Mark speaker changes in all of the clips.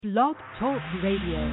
Speaker 1: Blog Talk Radio.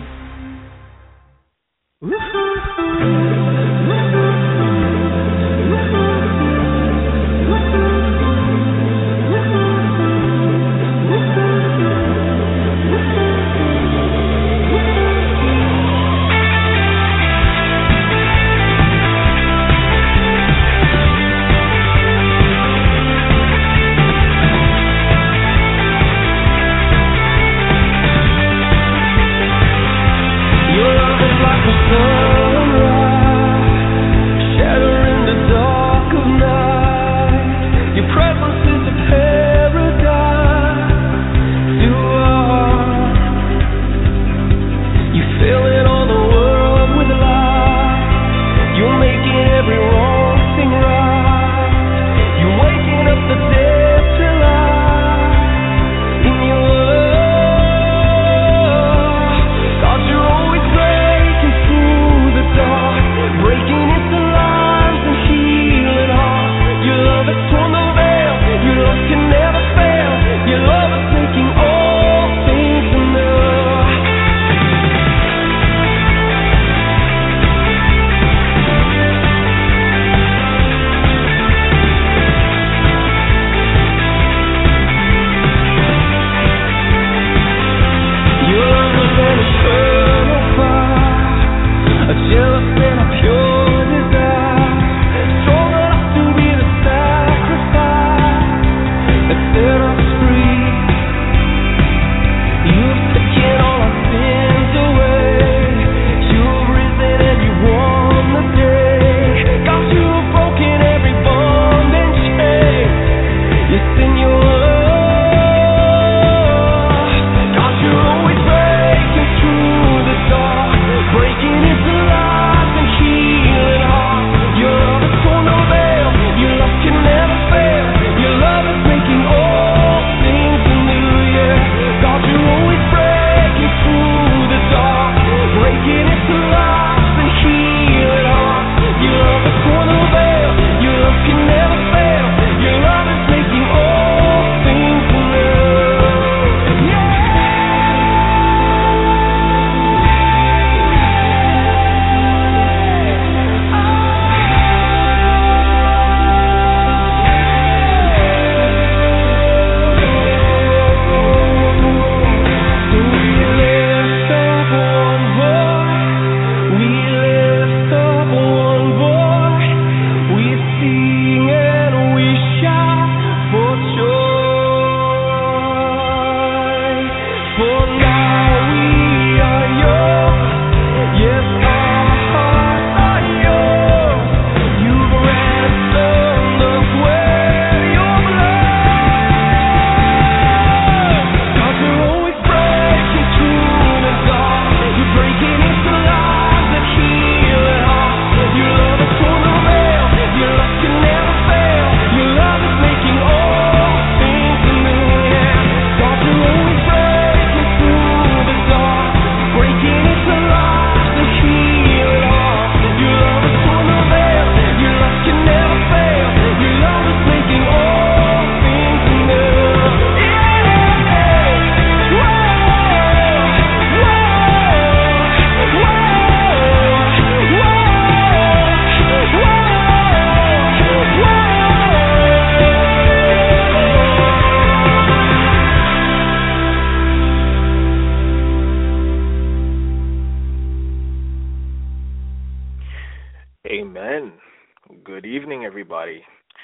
Speaker 2: Amen. Good evening, everybody.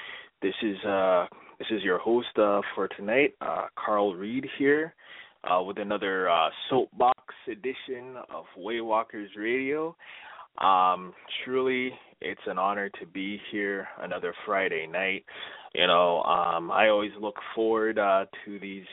Speaker 2: This is your host for tonight, Carl Reed here, with another soapbox edition of Waywalkers Radio. Truly, it's an honor to be here another Friday night. I always look forward to these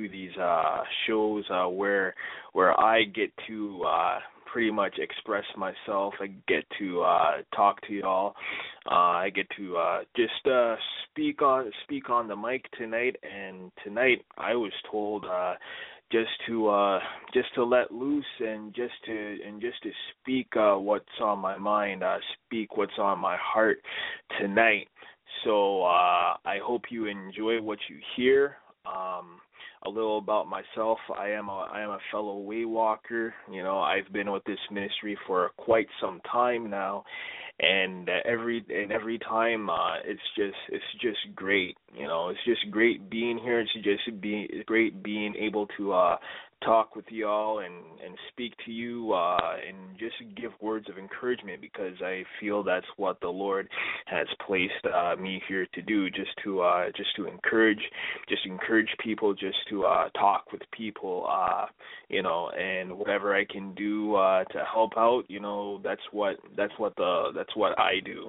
Speaker 2: shows where I get to pretty much express myself. I get to talk to y'all. I get to just speak on the mic tonight. And tonight I was told just to let loose and just to speak what's on my mind, speak what's on my heart tonight. So I hope you enjoy what you hear. a little about myself. I am a fellow way walker. I've been with this ministry for quite some time now, and every time it's just great. It's just great being here. It's great being able to talk with y'all and speak to you and just give words of encouragement, because I feel that's what the Lord has placed me here to do, just to encourage people, just to talk with people, and whatever I can do to help out, that's what I do,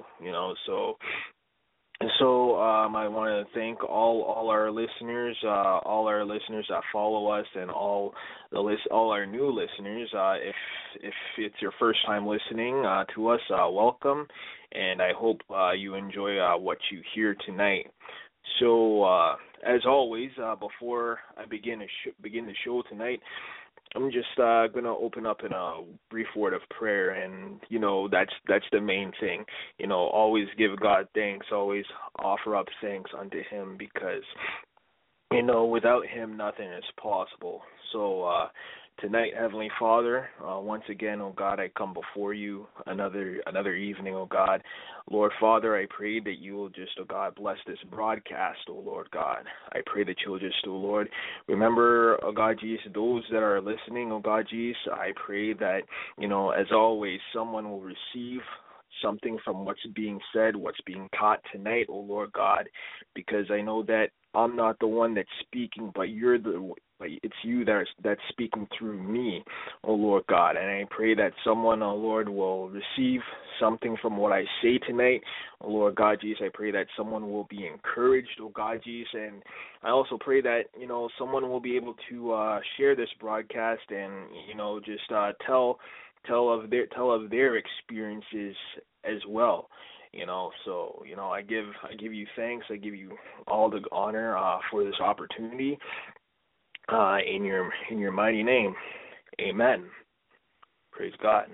Speaker 2: So I want to thank all our listeners that follow us, and all our new listeners. If it's your first time listening to us, welcome, and I hope you enjoy what you hear tonight. So as always, before I begin the show tonight, I'm just going to open up in a brief word of prayer, and, that's the main thing. Always give God thanks, always offer up thanks unto Him, because, without Him, nothing is possible. So tonight, Heavenly Father, once again, oh God, I come before you another evening, oh God. Lord Father, I pray that you will just, oh God, bless this broadcast, oh Lord God. I pray that you will just, oh Lord, remember, oh God Jesus, those that are listening, oh God Jesus. I pray that, as always, someone will receive something from what's being said, what's being taught tonight, oh Lord God, because I know that I'm not the one that's speaking, but it's you that's speaking through me, oh Lord God. And I pray that someone, oh Lord, will receive something from what I say tonight, oh Lord God Jesus. I pray that someone will be encouraged, oh God Jesus. And I also pray that, someone will be able to share this broadcast and, just tell of their experiences as well. So I give you thanks. I give you all the honor for this opportunity. In your mighty name, amen. Praise God.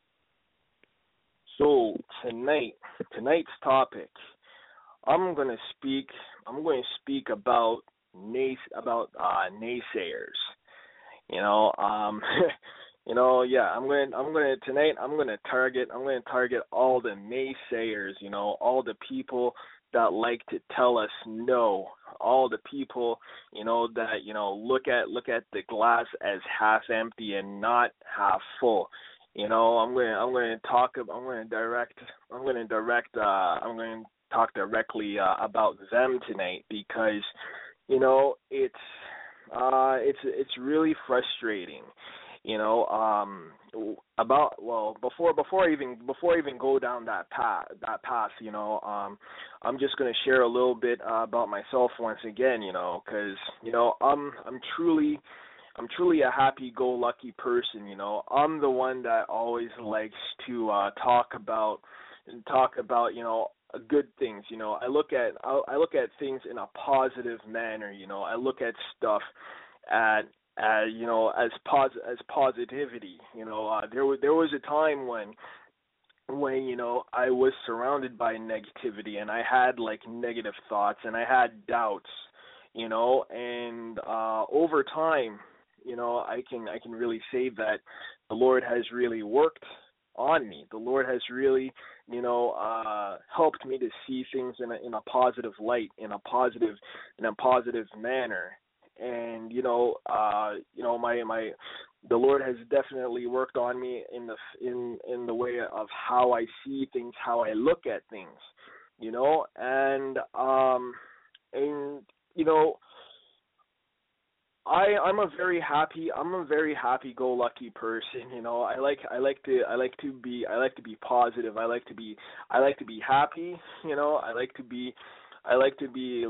Speaker 2: So tonight's topic, I'm going to speak about naysayers. I'm going to target all the naysayers, all the people that like to tell us no, all the people, that, look at the glass as half empty and not half full. I'm going to talk directly about them tonight, because, it's really frustrating. Before I even go down that path, I'm just going to share a little bit about myself once again, because, I'm truly a happy-go-lucky person, I'm the one that always likes to talk about good things, I look at things in a positive manner, I look at stuff as positivity. There was a time when I was surrounded by negativity, and I had negative thoughts, and I had doubts, and over time, I can really say that the Lord has really worked on me. The Lord has really, helped me to see things in a positive light, in a positive manner. And the Lord has definitely worked on me in the way of how I see things, how I look at things, and I'm a very happy-go-lucky person. I like to be positive. I like to be happy. I like to be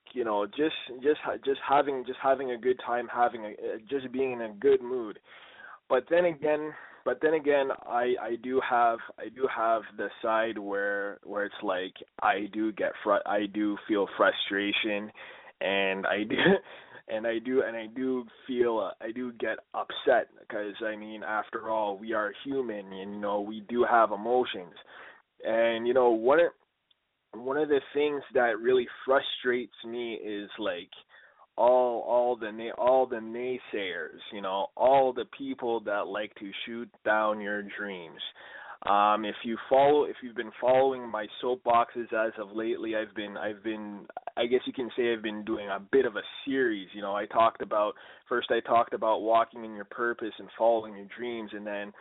Speaker 2: just having a good time, just being in a good mood. But then again, I do have the side where it's like I do feel frustration, and I do get upset, because after all, we are human, and we do have emotions. And one of the things that really frustrates me is all the naysayers, all the people that like to shoot down your dreams. If you've been following my soapboxes as of lately, I guess you can say I've been doing a bit of a series. I talked about walking in your purpose and following your dreams, and then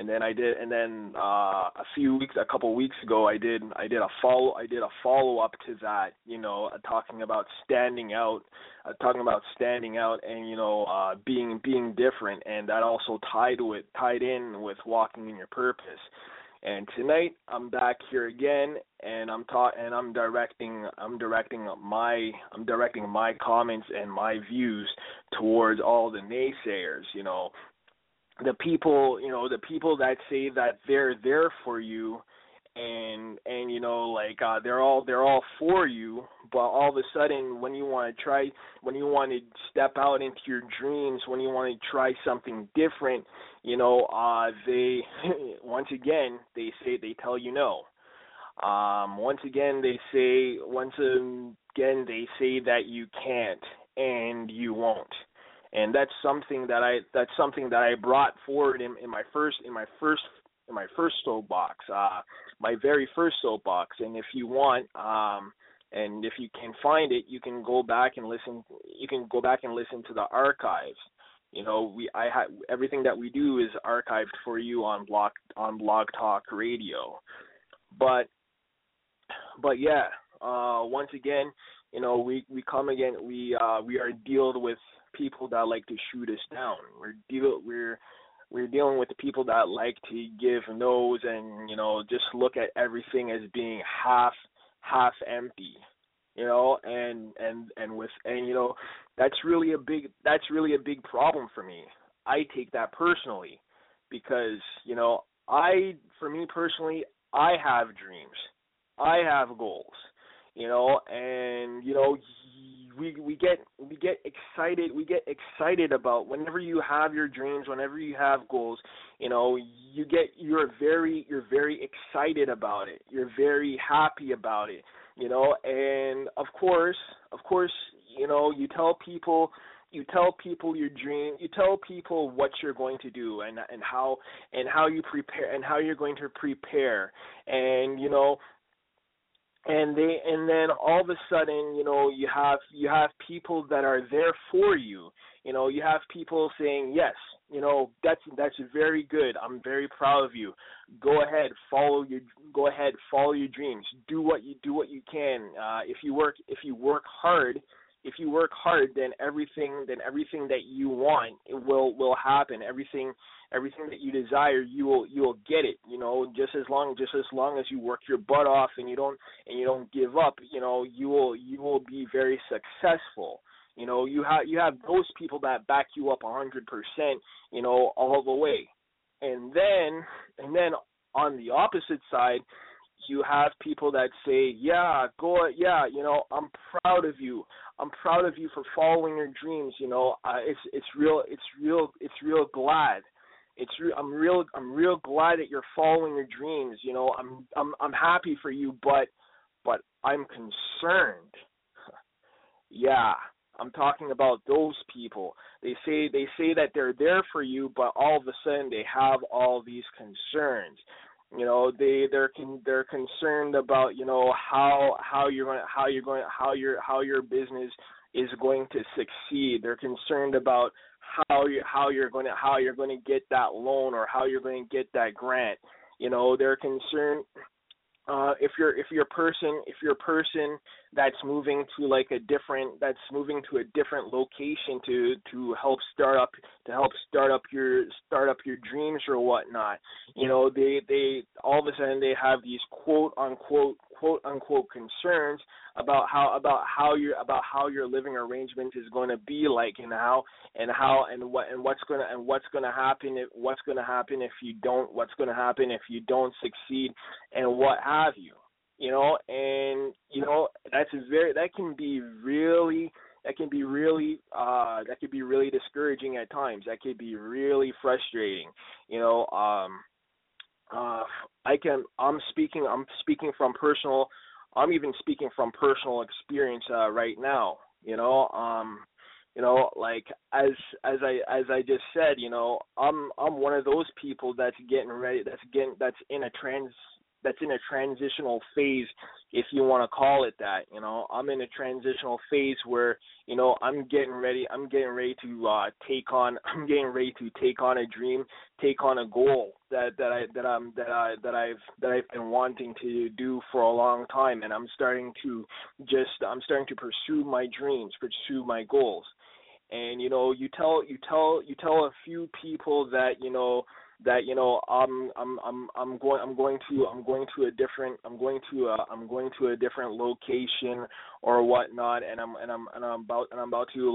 Speaker 2: a couple weeks ago, I did a follow up to that. Talking about standing out, and being different, and that also tied in with walking in your purpose. And tonight I'm back here again, and I'm directing my comments and my views towards all the naysayers. The people that say that they're there for you, and they're all for you, but all of a sudden when you want to step out into your dreams, when you want to try something different, they tell you no. Once again they say that you can't and you won't. And that's something that I brought forward in my first soapbox, my very first soapbox. And if you want, and if you can find it, you can go back and listen. You can go back and listen to the archives. Everything that we do is archived for you on Blog Talk Radio. But yeah, once again, we come again. We are dealing with people that like to shoot us down. We're dealing with people that like to give no's and just look at everything as being half empty. That's really a big problem for me. I take that personally because for me personally, I have dreams, I have goals, and we get excited about whenever you have your dreams, whenever you have goals, you're very excited about it. You're very happy about it, and of course, you tell people your dream, you tell people what you're going to do and how you prepare and how you're going to prepare, and and then all of a sudden, you have people that are there for you. You have people saying, yes, that's very good. I'm very proud of you. Go ahead, follow your dreams. Do what you can. If you work hard, then everything that you want, it will happen. Everything that you desire, you will get it. Just as long as you work your butt off and you don't give up, you will be very successful. You have those people that back you up 100%, all the way. And then on the opposite side, you have people that say, I'm proud of you. I'm proud of you for following your dreams. It's real glad. I'm real glad that you're following your dreams. I'm happy for you, but I'm concerned. Yeah, I'm talking about those people. They say that they're there for you, but all of a sudden they have all these concerns. They're concerned about how your business is going to succeed. They're concerned about how you're going to get that loan or how you're going to get that grant. They're concerned if you're a person that's moving to a different location to help start up your dreams or whatnot. They all of a sudden they have these quote unquote concerns about how your living arrangement is going to be like, and what's going to happen if you don't succeed, and what have you. That can be really discouraging at times. That could be really frustrating. I'm even speaking from personal experience right now. Like as I just said, I'm one of those people that's getting ready, that's in a transitional phase, if you want to call it that. I'm in a transitional phase where, I'm getting ready to I'm getting ready to take on a dream, take on a goal that I've been wanting to do for a long time, and I'm starting to pursue my dreams, pursue my goals. And you tell a few people that I'm going to a different location or whatnot, and I'm about to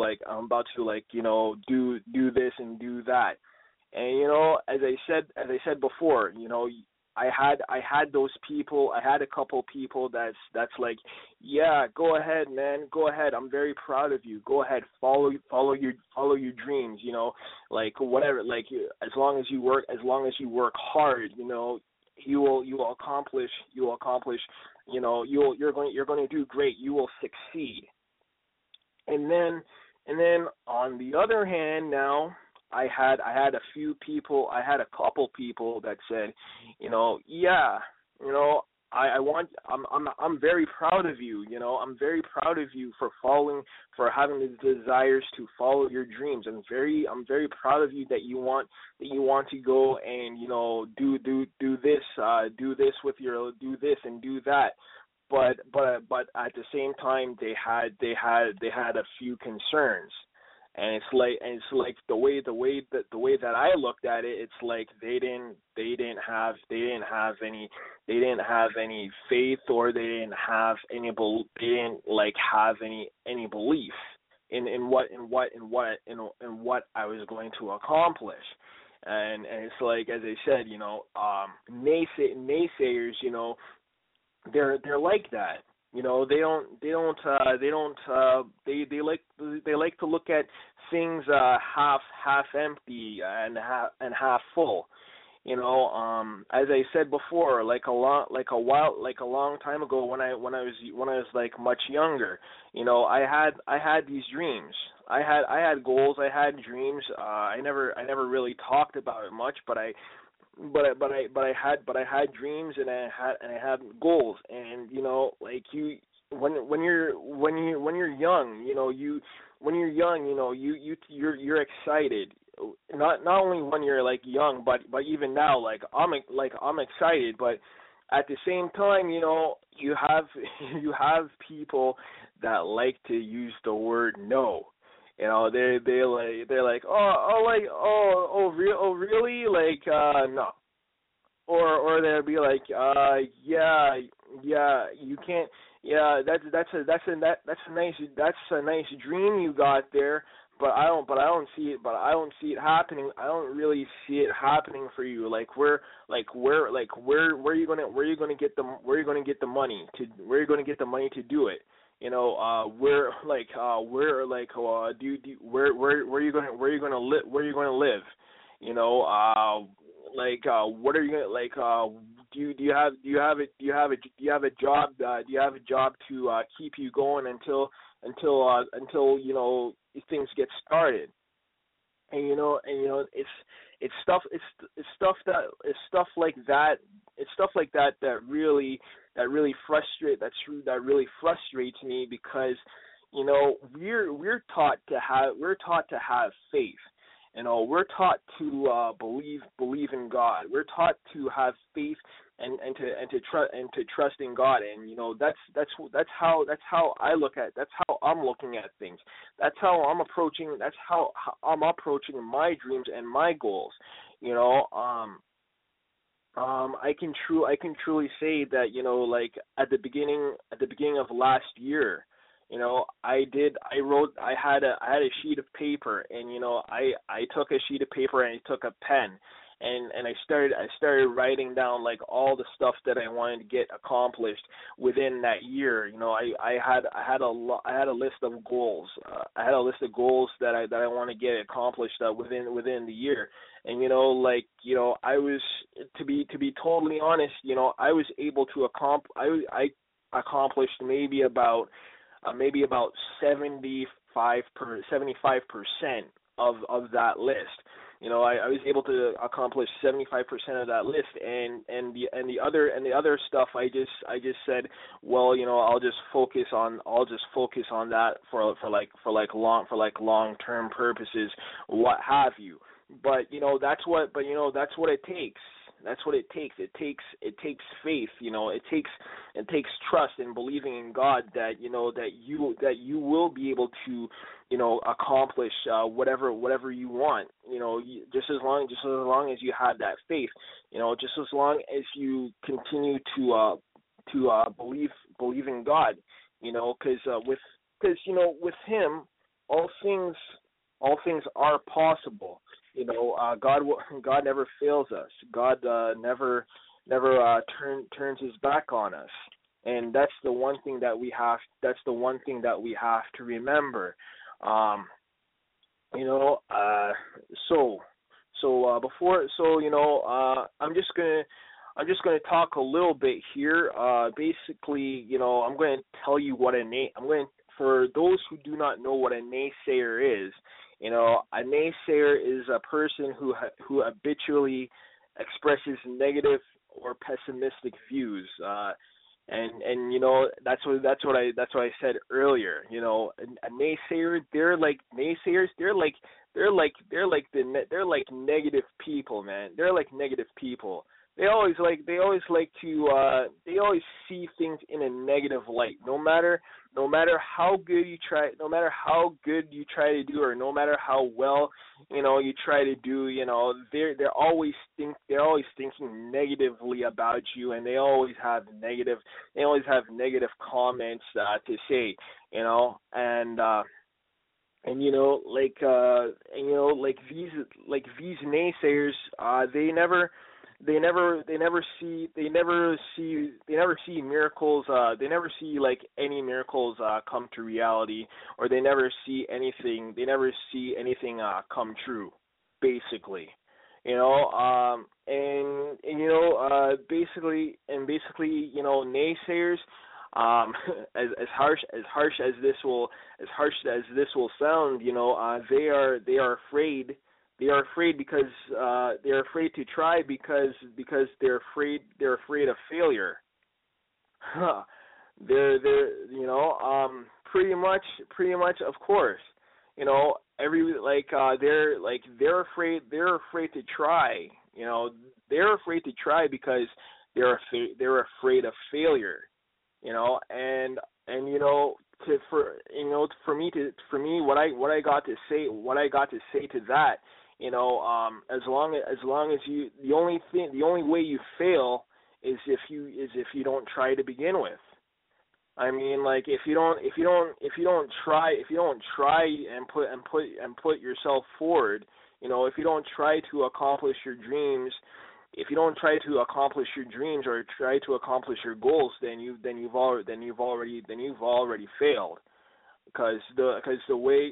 Speaker 2: do this and do that. And as I said before, I had those people. I had a couple people that's like, yeah, go ahead, man, go ahead. I'm very proud of you. Go ahead, follow your dreams. Like whatever. Like as long as you work hard, you will accomplish. You're going to do great. You will succeed. And then on the other hand, now I had a couple people that said, yeah, I'm very proud of you, I'm very proud of you for having the desires to follow your dreams. I'm very proud of you that you want to go and, do this with your, do this and do that. But at the same time, they had a few concerns. And it's like the way that I looked at it, it's like they didn't have any faith, or they didn't have any belief in what I was going to accomplish. And it's like, as I said, naysayers, they're like that. They like to look at things half empty and half full. As I said before, like a long time ago, when I was like much younger, I had these dreams. I had goals, I had dreams. I never really talked about it much, but I had dreams, and I had goals. And like when you're young, you're excited. Not only when you're like young, but even now, I'm excited. But at the same time, you have people that like to use the word no. They're like, really, like, no. Or they'll be like, yeah, you can't, yeah, that's a nice dream you got there, but I don't see it happening. I don't really see it happening for you. Where are you gonna get the money to do it? Where are you gonna live? What are you gonna do you have a job? Do you have a job to keep you going until things get started? And it's stuff like that. It's stuff like that that really frustrates me, because we're taught to have faith. We're taught to believe in God. We're taught to have faith and to trust in God. And that's how I look at. That's how I'm looking at things. That's how I'm approaching. That's how I'm approaching my dreams and my goals. I can truly say that like at the beginning of last year, I had a sheet of paper, and I took a sheet of paper and I took a pen, and I started writing down like all the stuff that I wanted to get accomplished within that year. I had a list of goals. I had a list of goals that I want to get accomplished within the year. And I was, to be totally honest, I was able to I accomplished maybe about 70 75% of that list. I was able to accomplish 75% of that list, and the other stuff I just said, well, I'll just focus on that for long term purposes, what have you. But that's what it takes. That's what it takes. It takes faith. It takes trust and believing in God that that you will be able to accomplish whatever you want. Just as long as you have that faith. Just as long as you continue to believe in God. Because with Him all things are possible. God never fails us. God never turns His back on us, and that's the one thing that we have. That's the one thing that we have to remember. I'm just gonna talk a little bit here. Basically, I'm going to tell you what for those who do not know what a naysayer is. A naysayer is a person who habitually expresses negative or pessimistic views, and that's what I said earlier. A naysayer, they're like negative people, man. They're like negative people. They always see things in a negative light. No matter how good you try to do, or no matter how well you try to do, they're always thinking negatively about you, and they always have negative comments to say, these naysayers, they never see miracles. They never see any miracles come to reality, or they never see anything come true, basically. Basically, naysayers, as harsh as this will sound, they are afraid. They are afraid because they're afraid to try because they're afraid of failure. They're pretty much, of course. They're afraid to try. They're afraid to try because they're afraid of failure. For me, what I got to say to that, as long as you, the only way you fail is if you don't try to begin with. I mean, if you don't try and put yourself forward, if you don't try to accomplish your dreams, or try to accomplish your goals, then you've already failed, because the way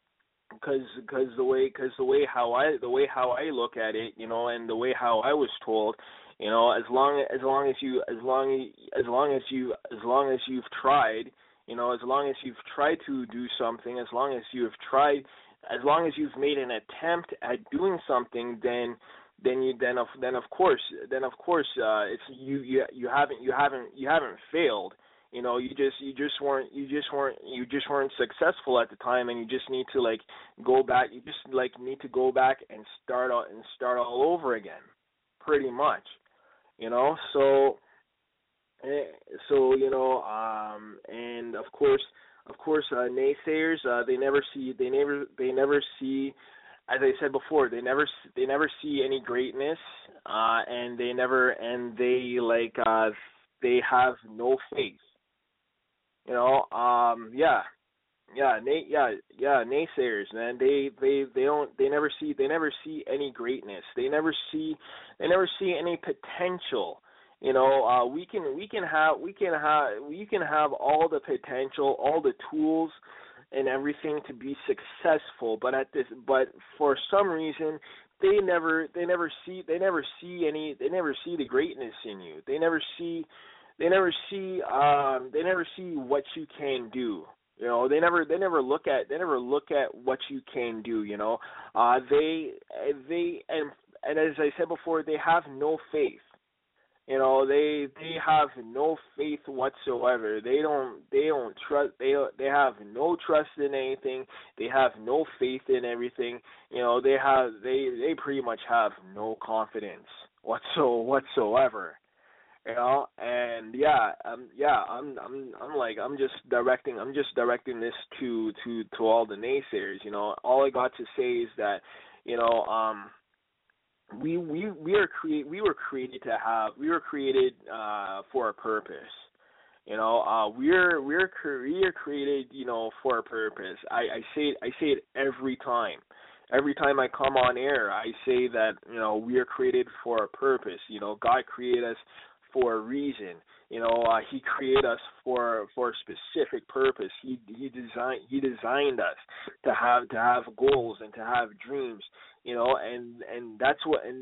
Speaker 2: how I look at it, and the way how I was told, as long as you've tried, as long as you've tried to do something, as long as you've made an attempt at doing something, then of course it's you haven't failed. You just weren't successful at the time, and you just need to go back. You just need to go back and start all over again, pretty much. And of course, naysayers, they never see. As I said before, they never see any greatness, and they have no faith. Naysayers, man. They never see any greatness. They never see any potential. We can have all the potential, all the tools and everything to be successful, but for some reason they never see the greatness in you. They never see what you can do. You know, they never look at what you can do. You know, they and as I said before, they have no faith. You know, they have no faith whatsoever. They don't trust. They have no trust in anything. They have no faith in everything. You know, they pretty much have no confidence whatsoever. You know, and I'm just directing this to all the naysayers. You know, all I got to say is that, you know, we were created for a purpose. You know, we're created, you know, for a purpose. I say it every time. Every time I come on air, I say that, you know, we are created for a purpose. You know, God created us for a reason. You know, He created us for a specific purpose. He designed us to have goals and to have dreams. You know, and that's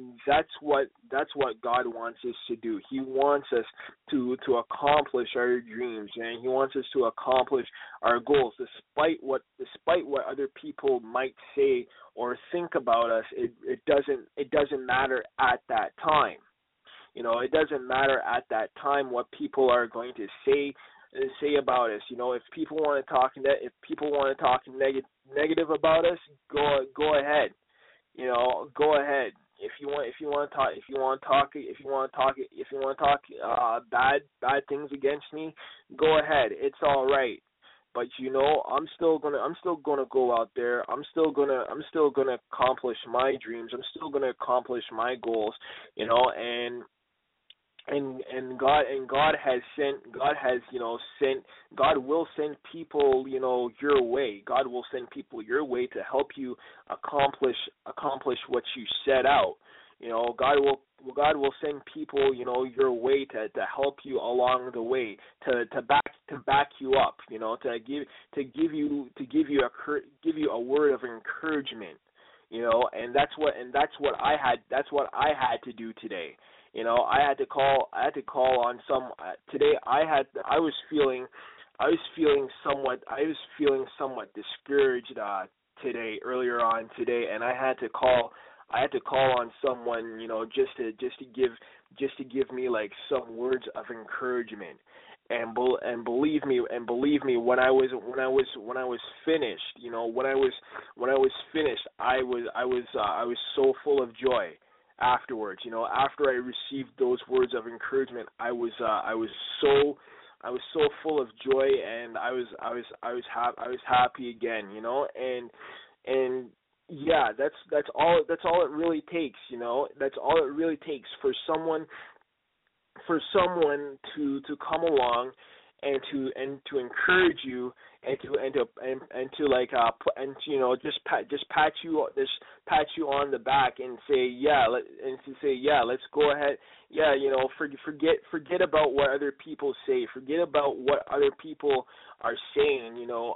Speaker 2: what God wants us to do. He wants us to accomplish our dreams, and He wants us to accomplish our goals, despite what other people might say or think about us. It doesn't matter at that time. You know, it doesn't matter at that time what people are going to say about us. You know, if people want to talk negative about us, go ahead. You know, go ahead. If you want to talk bad things against me, go ahead. It's all right. But you know, I'm still gonna go out there. I'm still gonna accomplish my dreams. I'm still gonna accomplish my goals. You know, and God will send people, you know, your way. God will send people your way to help you accomplish what you set out. You know, God will send people, you know, your way to help you along the way, to back you up, you know, to give you a word of encouragement. You know, and that's what I had to do today. You know, I had to call on some today. I was feeling somewhat discouraged earlier on today, and I had to call on someone, you know, just to give me like some words of encouragement. And believe me, when I was finished, you know, when I was finished, I was so full of joy afterwards. You know, after I received those words of encouragement, I was so full of joy, and I was happy again. You know, and yeah, that's all it really takes. You know, that's all it really takes for someone to come along and to encourage you and to like you know, just pat you on the back and say let's go ahead. Yeah, you know, forget about what other people say, forget about what other people are saying. You know,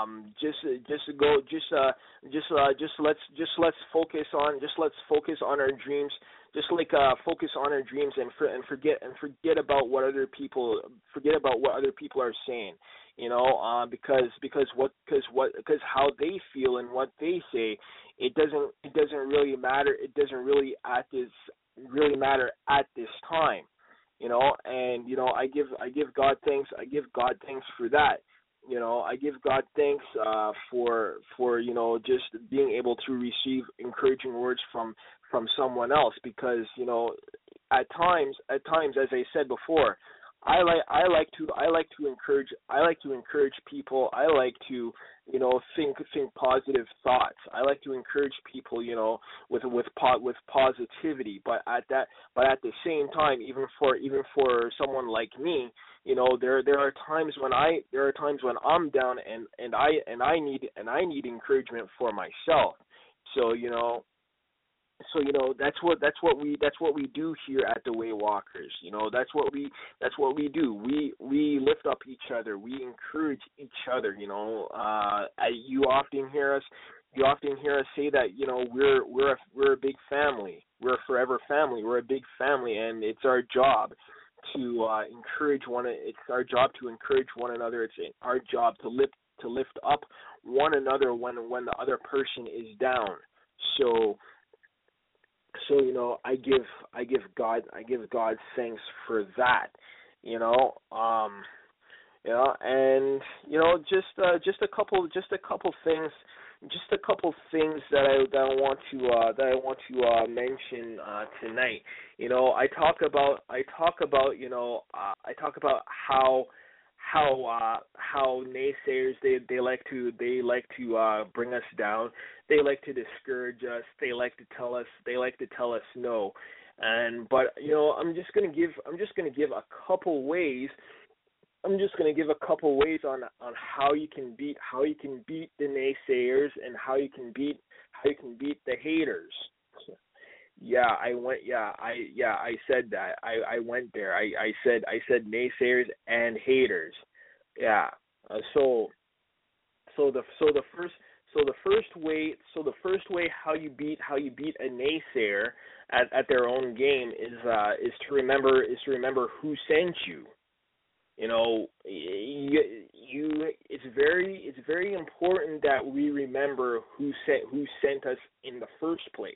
Speaker 2: let's focus on our dreams. Just like focus on our dreams and forget about what other people are saying. You know, because how they feel and what they say, it doesn't really matter. It doesn't really matter at this time. You know, and you know, I give God thanks. I give God thanks for that. You know, I give God thanks for you know, just being able to receive encouraging words from someone else, because you know, at times as I said before, I like to encourage people. I like to, you know, think positive thoughts. I like to encourage people, you know, with positivity. But at the same time, even for someone like me, you know, there are times when I'm down and I need encouragement for myself. So you know, that's what we do here at the Way Walkers. You know, that's what we do. We lift up each other. We encourage each other. You know, you often hear us say that, you know, we're a big family. We're a forever family. We're a big family, and it's our job to encourage one. It's our job to encourage one another. It's our job to lift lift up one another when the other person is down. So I give God thanks for that. And just a couple things that I want to mention tonight. I talk about how naysayers they like to bring us down. They like to discourage us. They like to tell us no. But I'm just gonna give a couple ways. I'm just going to give a couple ways on how you can beat the naysayers and how you can beat the haters. I said that. I went there. I said naysayers and haters. Yeah. So the first way how you beat a naysayer at their own game is to remember who sent you. It's very important that we remember who sent us in the first place.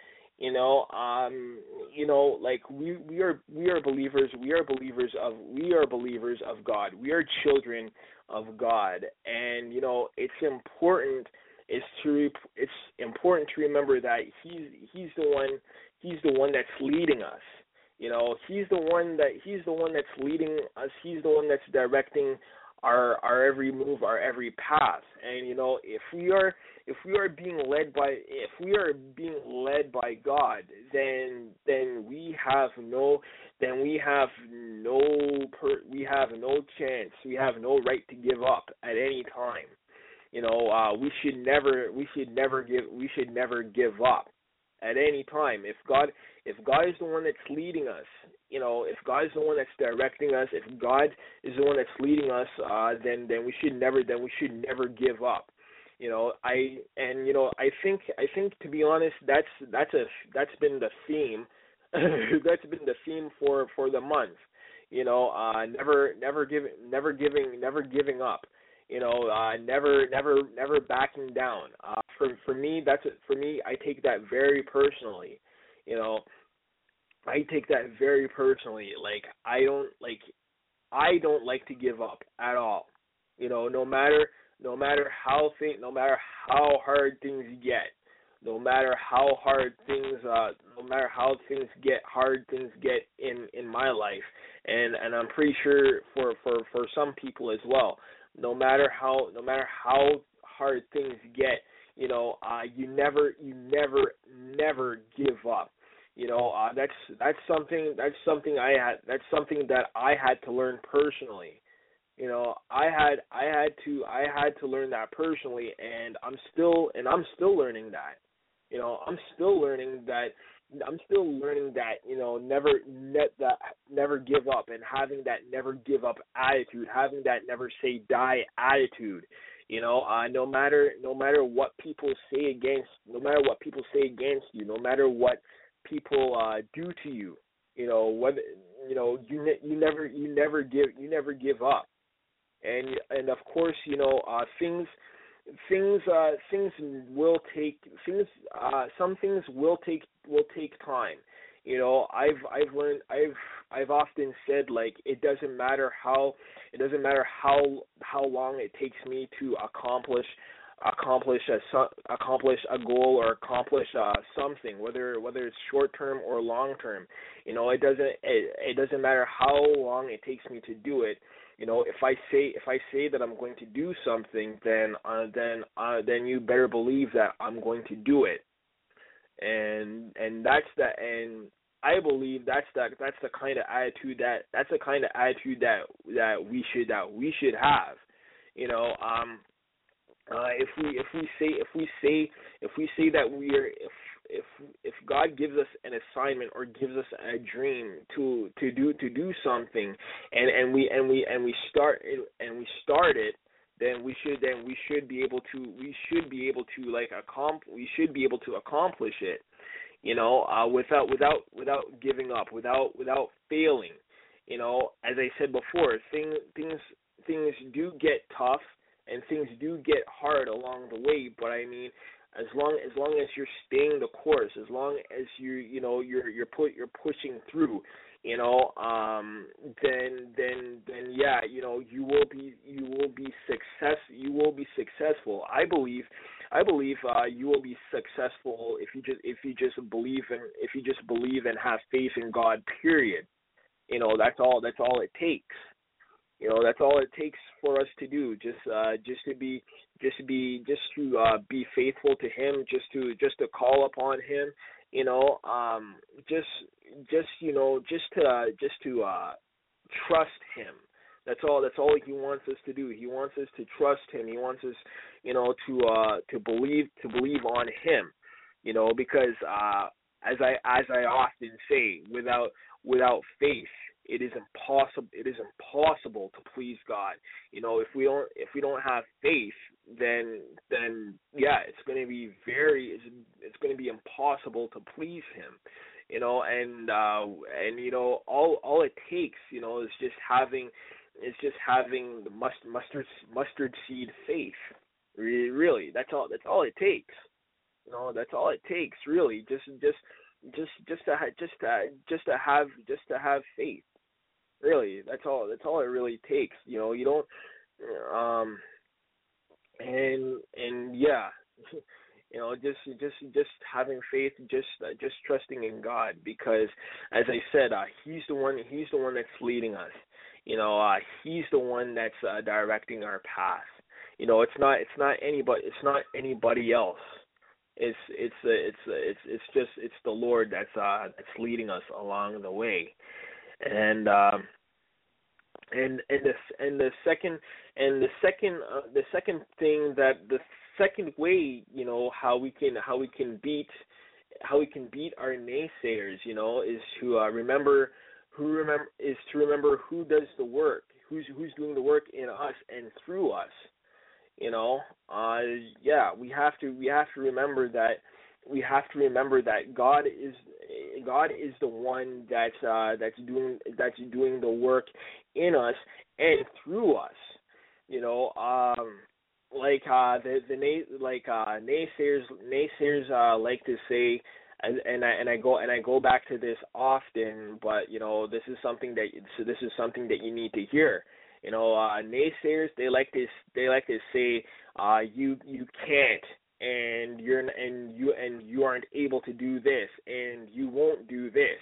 Speaker 2: Like we are believers. We are believers of God. We are children of God, and it's important. It's important to remember that he's the one that's leading us. He's the one that's leading us. He's the one that's directing our every move, our every path. And if we are being led by God, then we have no chance. We have no right to give up at any time. We should never give up at any time. If God is the one that's leading us, if God is the one that's directing us, if God is the one that's leading us, then we should never give up. I think to be honest, that's been the theme. That's been the theme for the month. Never giving up. Never backing down. For me, I take that very personally. I take that very personally. Like I don't like to give up at all. No matter how hard things get, no matter how things get in my life, and I'm pretty sure for some people as well. No matter how hard things get, you never give up. That's something that I had to learn personally. I had to learn that personally, and I'm still learning that. I'm still learning that. Never give up, and having that never give up attitude, having that never say die attitude. No matter what people say against you, no matter what people do to you, whether you never give up, and of course some things will take time. I've often said, like, it doesn't matter how long it takes me to accomplish a goal or accomplish something, whether it's short term or long term. It doesn't matter how long it takes me to do it. If I say that I'm going to do something, then you better believe that I'm going to do it. And that's that. And I believe that's the kind of attitude that we should have. If we say that if God gives us an assignment or gives us a dream to do something, and we start it, then we should be able to accomplish it, without giving up, without failing. As I said before, things do get tough, and things do get hard along the way. But I mean, as long as you're staying the course, as long as you're pushing through, then yeah, you will be successful. I believe you will be successful if you just believe and have faith in God. Period. That's all it takes. That's all it takes for us to do. Just to be faithful to Him. Just to call upon Him. Just to trust Him. That's all He wants us to do. He wants us to trust Him. He wants us, to believe on Him. Because as I often say, without faith, it is impossible to please God. If we don't have faith, then yeah, it's going to be impossible to please Him. And all it takes, is just having the mustard seed faith. Really, that's all it takes. That's all it takes. Really, just to have faith. Really, that's all it really takes. You don't, and yeah, just having faith, just trusting in God, because as I said, He's the one that's leading us. He's the one that's directing our path. It's not anybody else. It's the Lord that's leading us along the way. And the second thing, that the second way, how we can beat our naysayers, is to remember who does the work, who's doing the work in us and through us. Yeah, we have to remember that God is the one that's doing the work in us and through us. Naysayers like to say, and I go back to this often, but this is something that you need to hear. Naysayers, they like to say, you can't, and you aren't able to do this, and you won't do this,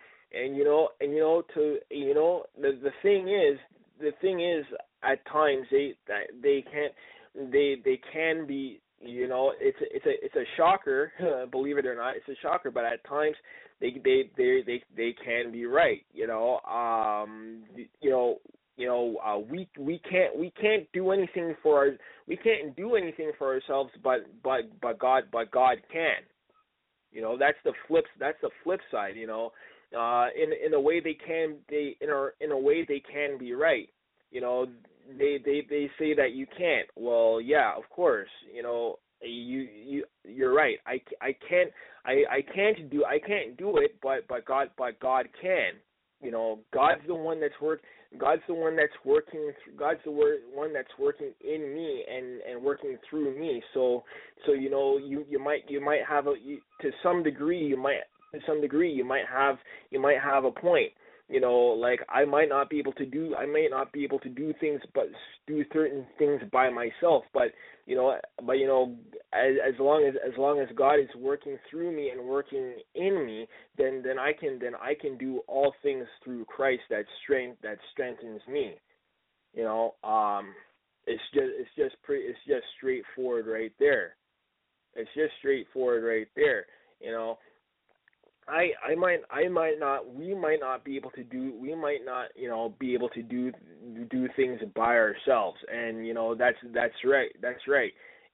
Speaker 2: the thing is at times they can be, it's a shocker, believe it or not, it's a shocker, but at times they can be right. We can't do anything for ourselves, but God can. That's the flip side. In a way in a way they can be right. They say that you can't. Well, yeah, of course. You're right. I can't do it, but God can. God's the one that's working. God's the one that's working in me and working through me. So you might have to some degree you might have a point. Like I might not be able to do things, but do certain things by myself. But as long as God is working through me and working in me, then I can do all things through Christ that strengthens me. It's just straightforward right there. It's just straightforward right there. We might not be able to do things by ourselves, and that's right.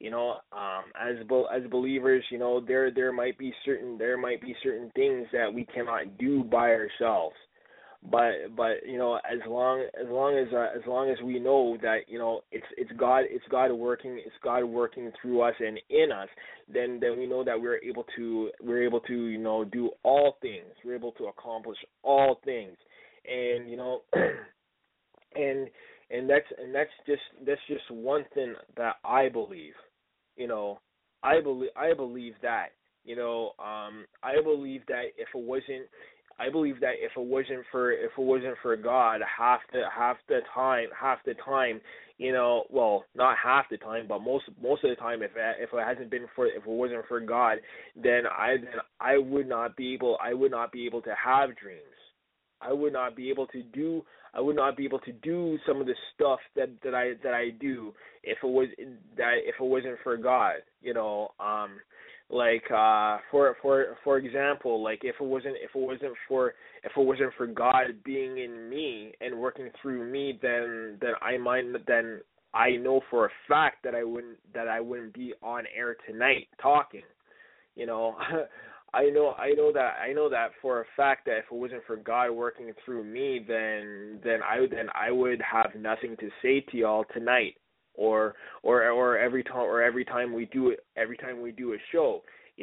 Speaker 2: As believers, there might be certain things that we cannot do by ourselves. But as long as we know that it's God working through us and in us, then we know that we're able to do all things. We're able to accomplish all things, and that's just one thing that I believe. You know, I believe that. I believe that if it wasn't for God, half the time, well, not half the time, but most of the time, if it wasn't for God, then I would not be able to have dreams. I would not be able to do some of the stuff that I do if it wasn't for God. Like for example, like if it wasn't for God being in me and working through me, then I know for a fact that I wouldn't be on air tonight talking. You know, I know that for a fact that if it wasn't for God working through me, then I would have nothing to say to y'all tonight, or every time we do a show.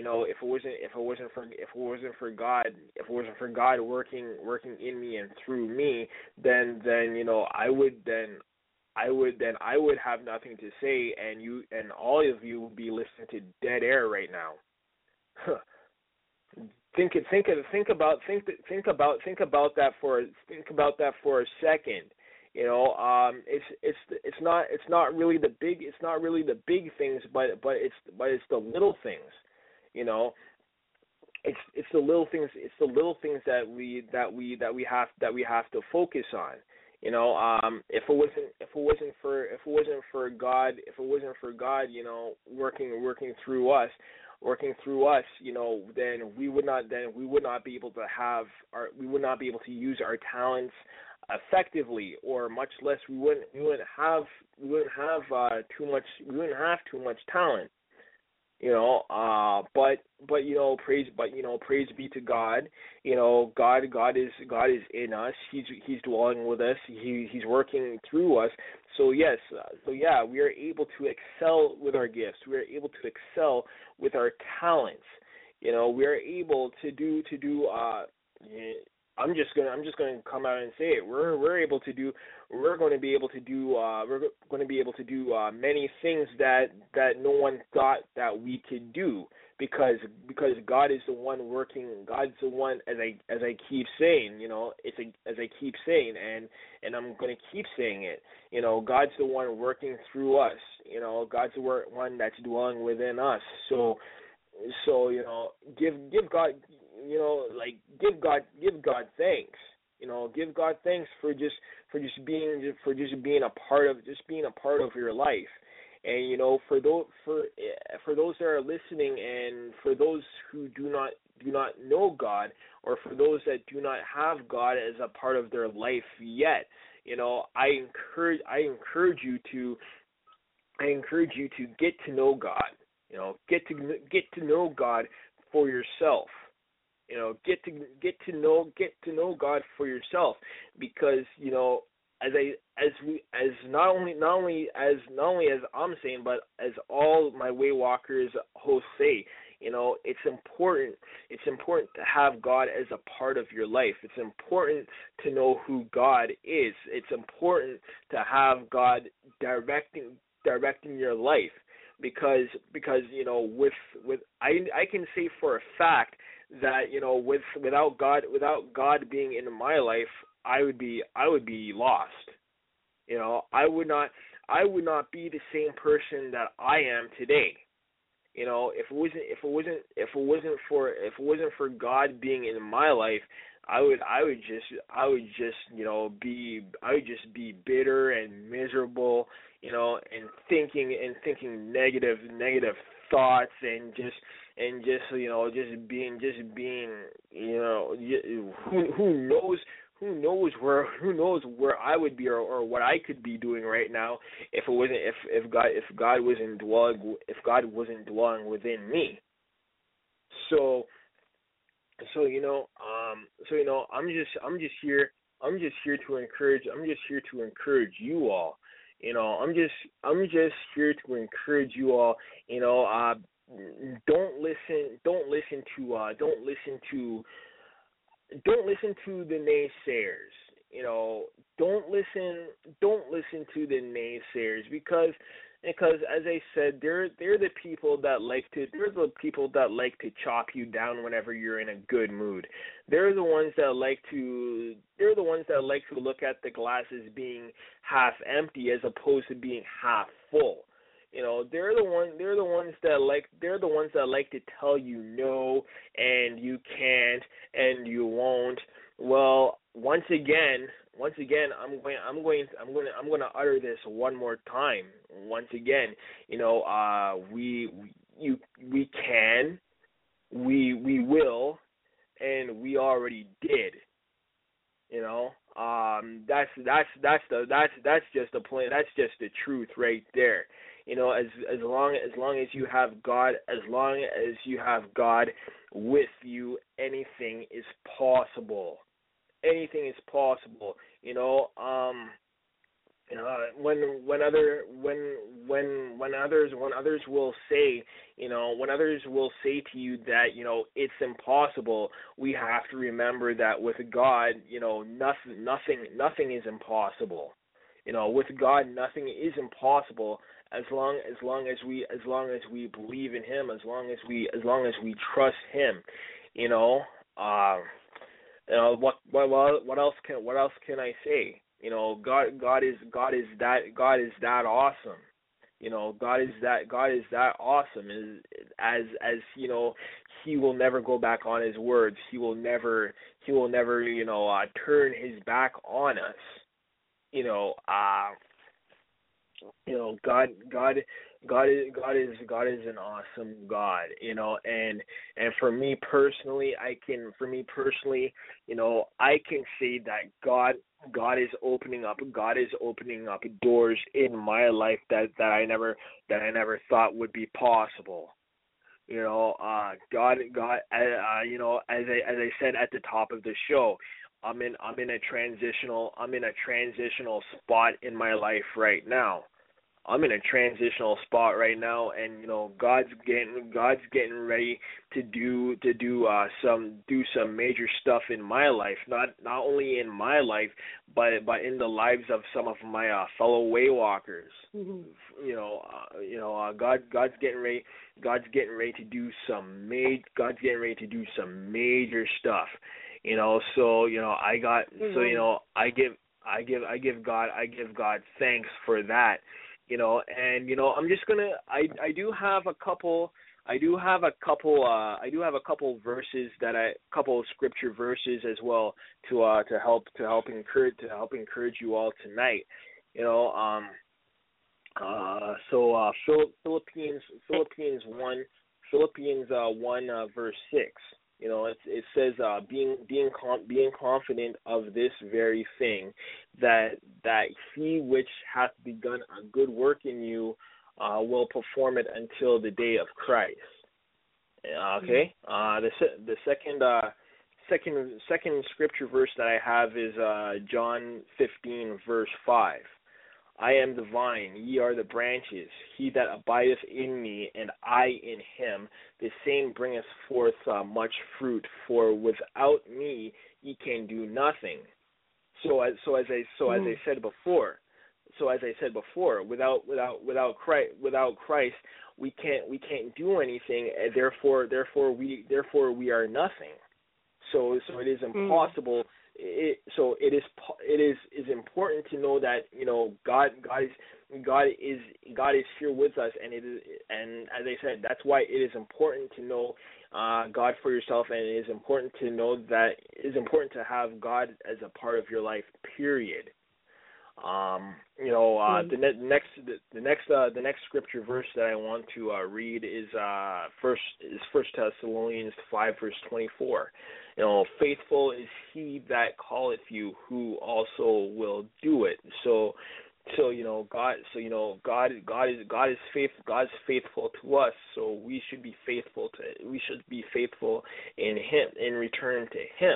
Speaker 2: If it wasn't for God working in me and through me, then I would have nothing to say, and all of you would be listening to dead air right now. Think about that for a second. It's not really the big things, but it's the little things. You know, it's the little things. It's the little things that we have to focus on. If it wasn't for God, working through us, then we would not be able to use our talents effectively, or much less we wouldn't have too much talent. Praise be to God. God is in us. He's dwelling with us. He's working through us. So yes, we are able to excel with our gifts. We are able to excel with our talents. We are able to do. I'm just gonna come out and say it. We're going to be able to do many things that no one thought that we could do, because God is the one working. God's the one, as I keep saying, as I keep saying, and I'm going to keep saying it. God's the one working through us. God's the one that's dwelling within us. So give God. Give God thanks. Give God thanks for just being a part of your life. And for those that are listening, and for those who do not know God, or for those that do not have God as a part of their life yet, I encourage you to get to know God. Get to know God for yourself. Get to know God for yourself, because as not only as I'm saying, but as all my Waywalkers hosts say, it's important to have God as a part of your life. It's important to know who God is. It's important to have God directing your life, because with I can say for a fact that without God being in my life, I would be lost. I would not be the same person that I am today. If it wasn't for God being in my life, I would just be bitter and miserable, and thinking negative thoughts, and being who knows where I would be, or what I could be doing right now if God wasn't dwelling within me. So I'm just here to encourage you all. I'm just here to encourage you all. Don't listen to the naysayers. don't listen to the naysayers, because as I said, they're the people that like to chop you down whenever you're in a good mood. They're the ones that like to look at the glass as being half empty as opposed to being half full. They're the ones that like to tell you no, and you can't, and you won't. Well, once again, I'm going to utter this one more time. Once again, we can, we will, and we already did. That's just the truth right there. As long as you have God, with you, anything is possible. Anything is possible. When others will say, to you that it's impossible, we have to remember that with God, nothing is impossible. With God, nothing is impossible as long as we believe in Him, as long as we trust Him. What else can I say? God is that awesome. God is that awesome. As He will never go back on His words. He will never turn His back on us. God is an awesome God, and for me personally, I can say that God is opening up doors in my life that I never thought would be possible. God, as I said at the top of the show, I'm in a transitional spot in my life right now. I'm in a transitional spot right now, and God's getting ready to do some major stuff in my life. Not only in my life, but in the lives of some of my fellow waywalkers. Mm-hmm. God's getting ready to do some major stuff. I give God thanks for that. I'm just gonna. I do have a couple verses couple scripture verses as well to help encourage you all tonight. Philippians 1 verse 6. It says being confident of this very thing, that He which hath begun a good work in you will perform it until the day of Christ. Okay. The second scripture verse that I have is John 15 verse 5. I am the vine, ye are the branches. He that abideth in me, and I in him, the same bringeth forth much fruit. For without me, ye can do nothing. As I said before, without Christ, we can't do anything. And therefore we are nothing. So it is impossible. It is important to know that God is here with us, and as I said, that's why it is important to know God for yourself, and it is important to know that it is important to have God as a part of your life. Period. The next scripture verse that I want to read is First Thessalonians 5 verse 24. Faithful is He that calleth you, who also will do it. God is faithful. God's faithful to us. So we should be faithful in Him, in return to Him.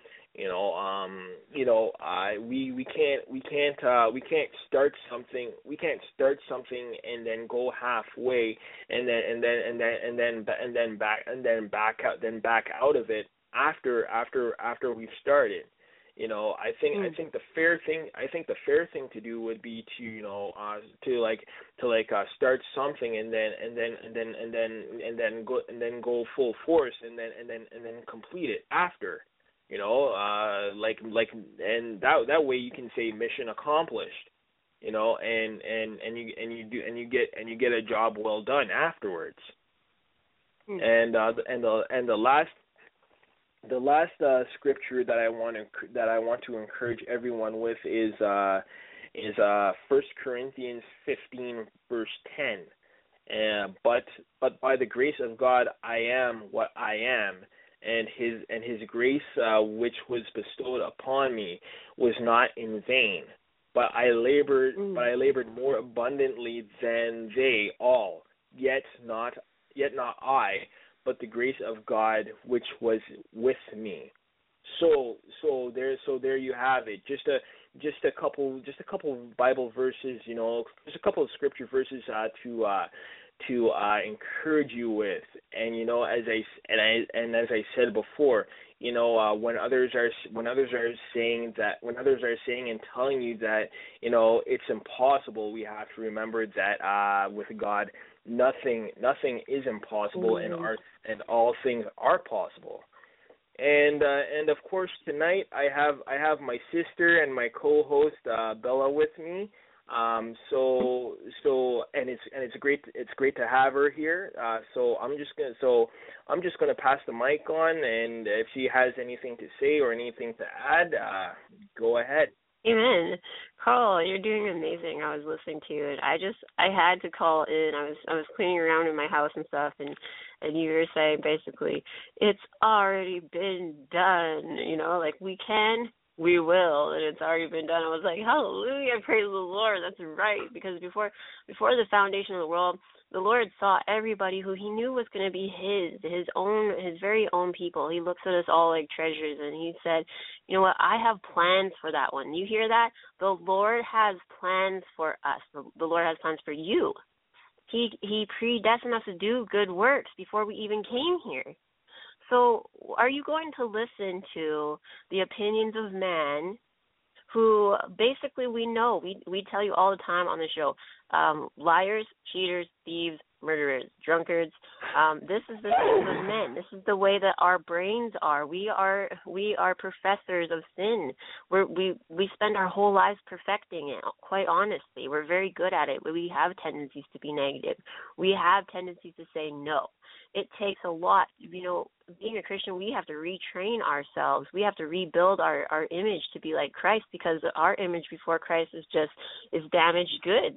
Speaker 2: We can't start something. We can't start something and then go halfway and then back out of it after we've started. I think the fair thing to do would be to start something and then go full force and then complete it after. And that way you can say mission accomplished. And you get a job well done afterwards. And the last scripture that I want to encourage everyone with is 1 Corinthians 15 verse 10. But by the grace of God I am what I am, and his grace which was bestowed upon me was not in vain. But I labored more abundantly than they all. Yet not I, but the grace of God which was with me. So there you have it. Just a couple Bible verses, just a couple of scripture verses to encourage you with. And as I said before, when others are saying and telling you that it's impossible, we have to remember that with God nothing is impossible, and all things are possible. And of course tonight I have my sister and my co-host Bella with me. So it's great to have her here. So I'm just gonna pass the mic on, and if she has anything to say or anything to add, go ahead.
Speaker 3: Amen. Carl, you're doing amazing. I was listening to you, and I had to call in. I was cleaning around in my house and stuff, and you were saying basically it's already been done. Like we will, and it's already been done. I was like, hallelujah, praise the Lord. That's right, because before the foundation of the world, the Lord saw everybody who he knew was going to be his very own people. He looks at us all like treasures, and he said, you know what, I have plans for that one. You hear that? The Lord has plans for us. The Lord has plans for you. He predestined us to do good works before we even came here. So are you going to listen to the opinions of man, who basically we know, we tell you all the time on the show, liars, cheaters, thieves, murderers, drunkards. This is the things of men. This is the way that our brains are. We are professors of sin. We spend our whole lives perfecting it, quite honestly. We're very good at it. We have tendencies to be negative. We have tendencies to say no. It takes a lot. Being a Christian, we have to retrain ourselves. We have to rebuild our image to be like Christ, because our image before Christ is damaged goods.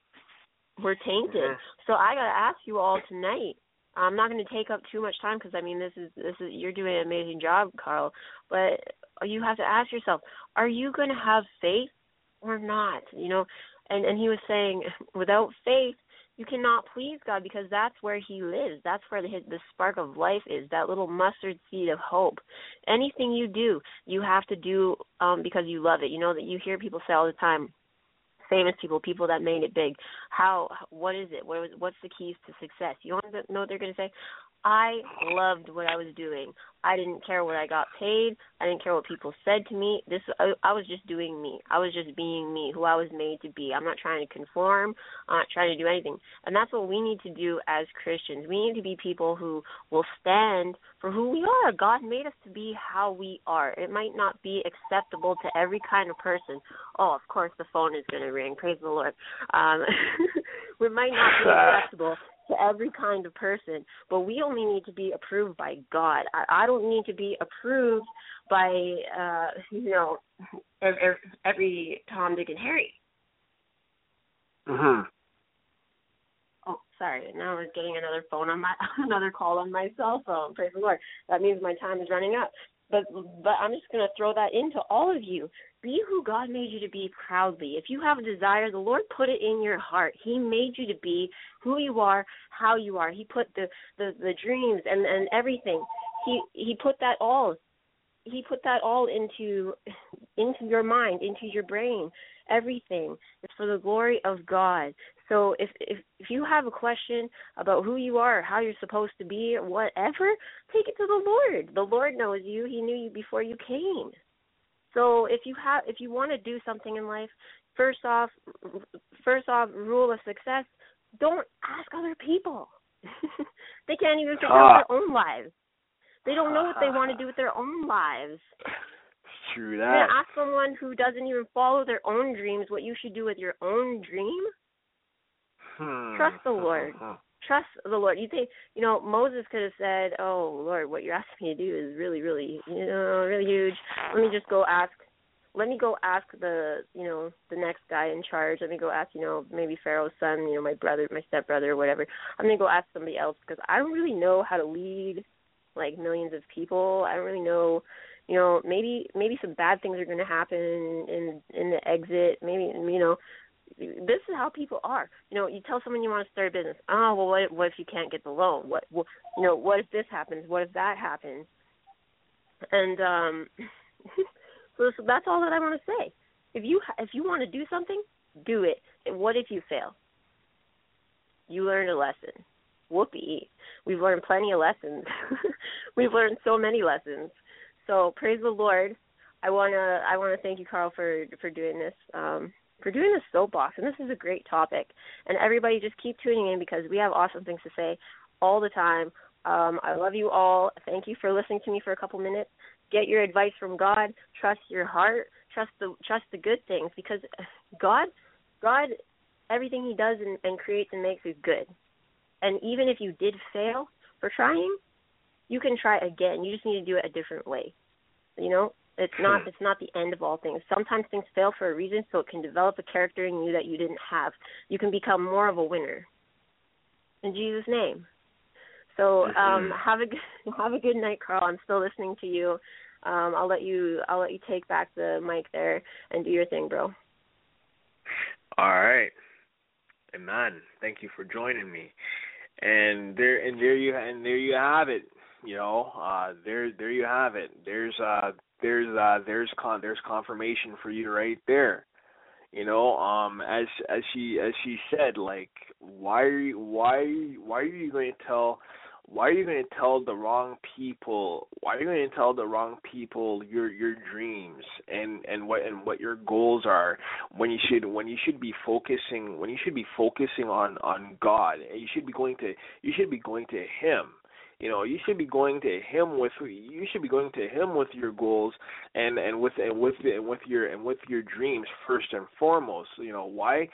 Speaker 3: We're tainted. So I got to ask you all tonight. I'm not going to take up too much time, because this is you're doing an amazing job, Carl. But you have to ask yourself, are you going to have faith or not? And he was saying, without faith, you cannot please God, because that's where he lives. That's where the spark of life is, that little mustard seed of hope. Anything you do, you have to do because you love it. That you hear people say all the time, famous people that made it big. What is it? What's the keys to success? You want to know what they're going to say? I loved what I was doing. I didn't care what I got paid. I didn't care what people said to me. I was just doing me. I was just being me, who I was made to be. I'm not trying to conform. I'm not trying to do anything. And that's what we need to do as Christians. We need to be people who will stand for who we are. God made us to be how we are. It might not be acceptable to every kind of person. Oh, of course the phone is going to ring. Praise the Lord. It might not be acceptable to every kind of person, but we only need to be approved by God. I don't need to be approved by, every Tom, Dick, and Harry. Oh, sorry. Now we're getting another call on my cell phone. Praise the Lord. That means my time is running up. But I'm just going to throw that into all of you. Be who God made you to be proudly. If you have a desire, the Lord put it in your heart. He made you to be who you are, how you are. He put the dreams and everything. He put that all. He put that all into your mind, into your brain. Everything. It's for the glory of God. So if you have a question about who you are, how you're supposed to be, or whatever, take it to the Lord. The Lord knows you. He knew you before you came. So if you want to do something in life, first off, rule of success: don't ask other people. They can't even figure out their own lives. They don't know what they want to do with their own lives.
Speaker 2: True that.
Speaker 3: You're going to ask someone who doesn't even follow their own dreams what you should do with your own dream? Trust the Lord. Trust the Lord. You think, Moses could have said, "Oh, Lord, what you're asking me to do is really, really, really huge. Let me go ask the next guy in charge. Let me go ask, maybe Pharaoh's son, my brother, my stepbrother, or whatever. I'm going to go ask somebody else because I don't really know how to lead, like, millions of people. I don't really know, maybe some bad things are going to happen in the exit. Maybe, this is how people are. You tell someone you want to start a business. Oh, well, what if you can't get the loan? What if this happens? What if that happens? And so that's all that I want to say. If you want to do something, do it. And what if you fail? You learned a lesson. Whoopee. We've learned plenty of lessons. We've learned so many lessons. So praise the Lord. I wanna thank you, Carl, for doing this. For doing this soapbox, and this is a great topic. And everybody just keep tuning in because we have awesome things to say all the time. I love you all. Thank you for listening to me for a couple minutes. Get your advice from God. Trust your heart. Trust the good things because God, everything He does and creates and makes is good. And even if you did fail for trying, you can try again. You just need to do it a different way. It's not the end of all things. Sometimes things fail for a reason, so it can develop a character in you that you didn't have. You can become more of a winner. In Jesus' name. So have a good night, Carl. I'm still listening to you. I'll let you take back the mic there and do your thing, bro.
Speaker 2: All right. Amen. Thank you for joining me. And there you have it. There you have it. There's confirmation for you right there. As she said, like, why are you going to tell the wrong people? Why are you going to tell the wrong people your dreams and what your goals are when you should be focusing on God, and you should be going to Him. You should be going to Him with your goals and with your dreams first and foremost. Why?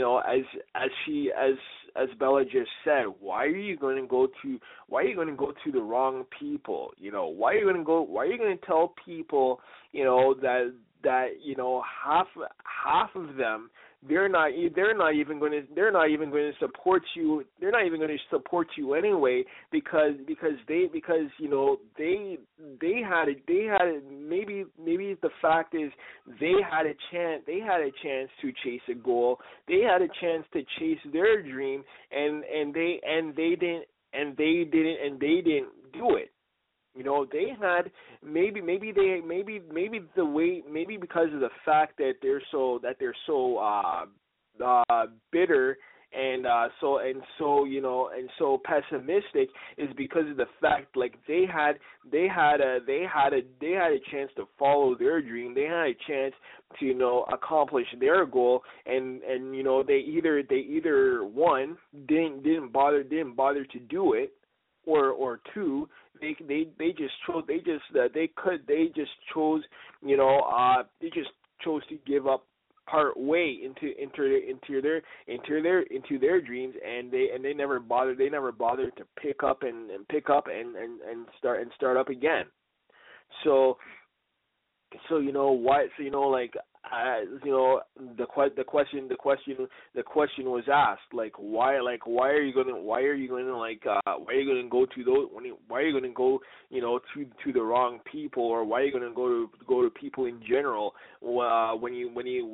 Speaker 2: As Bella just said, why are you going to go to the wrong people? Why are you going to tell people that half of them they're not even going to support you. They're not even going to support you anyway because they had maybe the fact is they had a chance to chase a goal. They had a chance to chase their dream and they didn't do it. They had maybe because of the fact that they're so bitter and so pessimistic is because of the fact, like, they had a chance to follow their dream. They had a chance to accomplish their goal, and they either one didn't bother to do it, or two, they just chose to give up part way into their dreams, and they never bothered to pick up and start up again. So the question was asked, like, why are you going to go to those, why are you going to go to the wrong people, or why are you going to go to people in general when you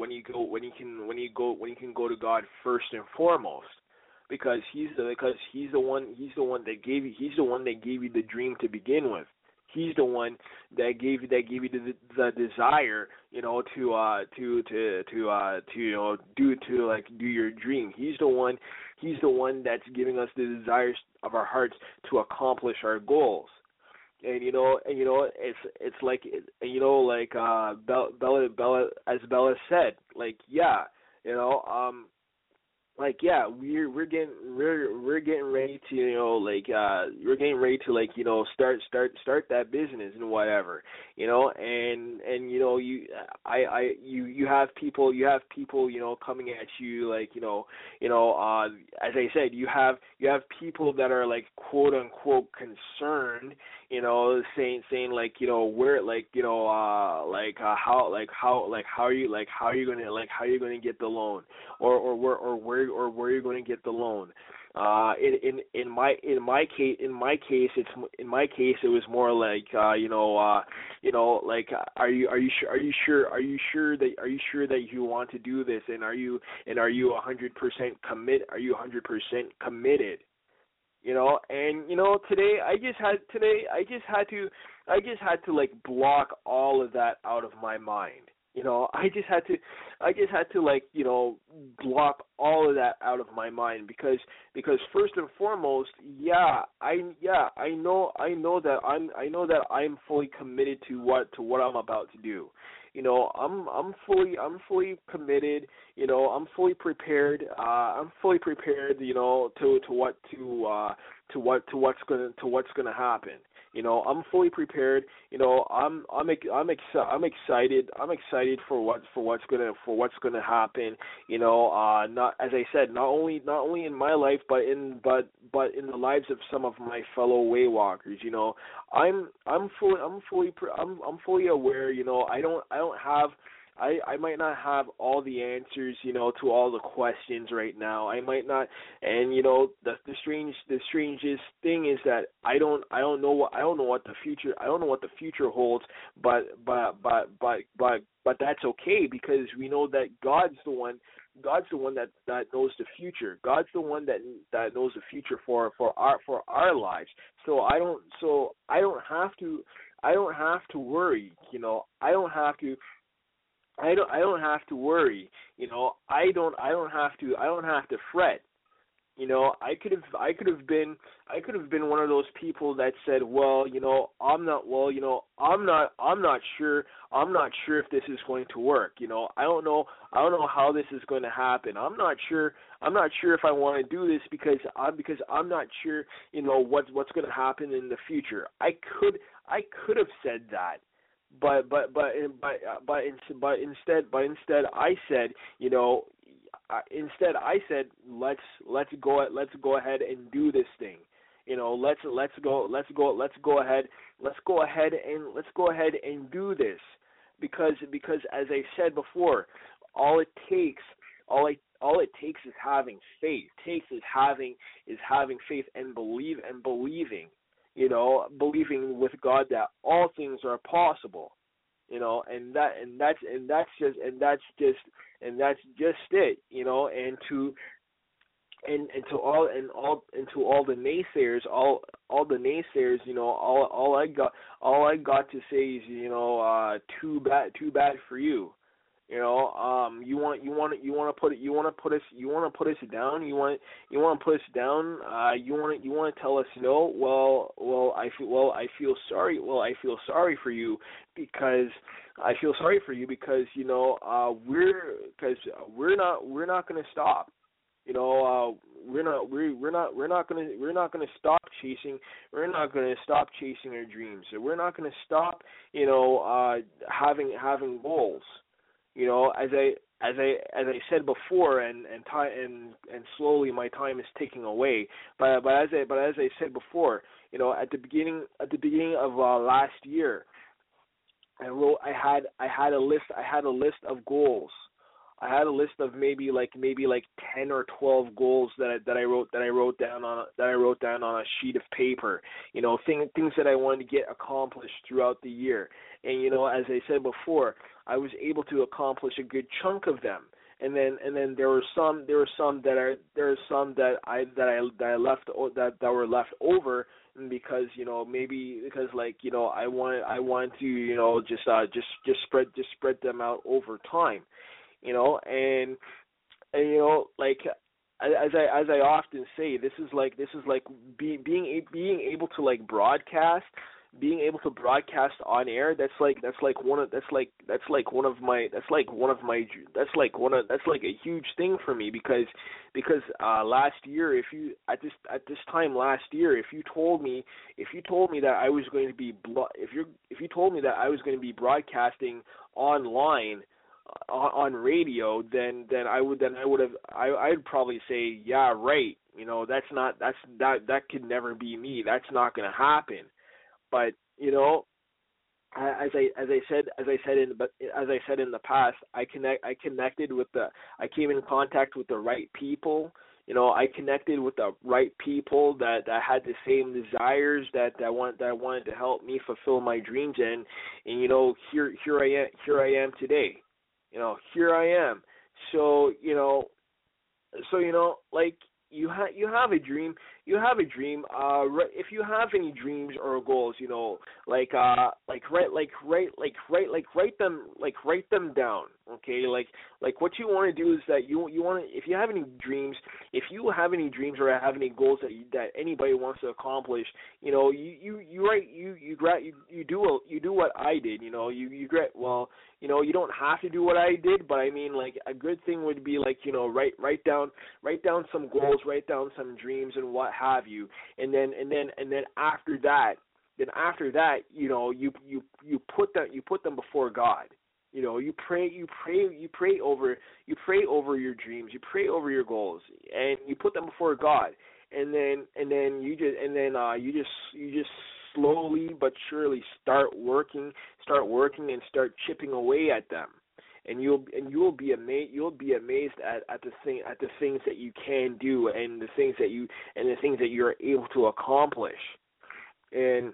Speaker 2: can go to God first and foremost, because he's the one that gave you the dream to begin with. He's the one that gave you the desire, do your dream. He's the one that's giving us the desires of our hearts to accomplish our goals. it's like Bella as Bella said, like yeah, you know, like yeah, we're getting ready to we're getting ready to start that business and whatever, and you have people coming at you like as I said, you have people that are like quote unquote concerned, saying like where how are you gonna get the loan, or where you're going to get the loan. In my case it was more like are you sure that you want to do this, and are you 100% committed? And today I just had to like block all of that out of my mind. I just had to block all of that out of my mind, because first and foremost, I know that I'm fully committed to what I'm about to do. I'm fully committed. I'm fully prepared. To what's gonna happen. I'm fully prepared. I'm excited. I'm excited for what's gonna happen. Not, as I said, not only in my life, but in the lives of some of my fellow Waywalkers. I'm fully aware. I might not have all the answers, to all the questions right now. I might not, and the strangest thing is that I don't know what the future holds, but that's okay, because we know that God's the one that knows the future. God's the one that knows the future for our lives. So I don't have to worry. I don't have to worry. I don't have to fret. I could have been one of those people that said, I'm not sure if this is going to work. I don't know how this is going to happen. I'm not sure if I want to do this because I'm not sure, what's going to happen in the future. I could have said that. But instead I said, let's go ahead and do this thing. Let's go ahead and do this, because as I said before, all it takes is having faith. Having faith and believing. Believing with God that all things are possible, and that's just it, and to all the naysayers, all the naysayers, all I got to say is, too bad for you. You want to put us down. You want to put us down. You want to tell us no. I feel sorry. I feel sorry for you, because we're not going to stop. We're not going to stop chasing. We're not going to stop chasing our dreams. We're not going to stop. Having goals. As I said before, and slowly my time is ticking away. But as I said before, at the beginning of last year, I had a list of goals. I had a list of maybe like 10 or 12 goals that I wrote down on a sheet of paper. Things that I wanted to get accomplished throughout the year. And as I said before, I was able to accomplish a good chunk of them. And then there were some that were left over, because I want to just spread them out over time. And as I often say, this is like being able to like broadcast. being able to broadcast on air, that's like a huge thing for me, because last year, if you at this time last year, if you told me that I was going to be if you told me that I was going to be broadcasting online on radio, then I'd probably say, yeah, right. That could never be me. That's not going to happen. But as I said in the past, I came in contact with the right people. I connected with the right people that had the same desires that wanted to help me fulfill my dreams, and here I am today. Here I am. So like you have a dream. You have a dream. If you have any dreams or goals, write them down. Okay, like what you want to do is that you want to, if you have any dreams or have any goals that anybody wants to accomplish, you do what I did. You don't have to do what I did, but I mean, like, a good thing would be, like, write down some goals, write down some dreams and what have you, and then after that, you put them before God. You pray over your dreams, you pray over your goals, and you put them before God, and then you just slowly but surely start working and start chipping away at them, and you'll be amazed at the things that you can do, and the things that you're able to accomplish. And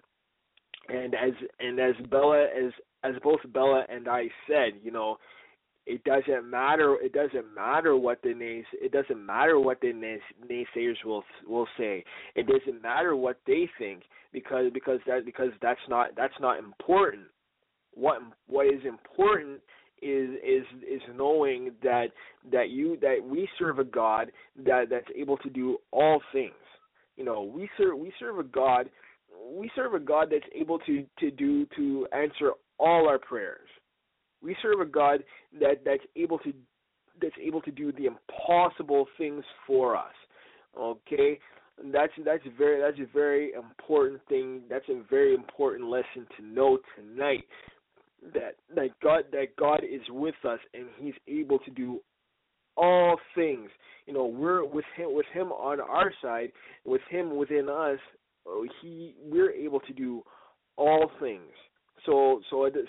Speaker 2: as both Bella and I said, it doesn't matter what the naysayers will say. It doesn't matter what they think, because that's not important. What is important is knowing that we serve a God that's able to do all things. We serve a God that's able to answer all our prayers. We serve a God that's able to do the impossible things for us. Okay, that's a very important thing. That's a very important lesson to know tonight. That God is with us, and He's able to do all things. We're with Him on our side, with Him within us. We're able to do all things. So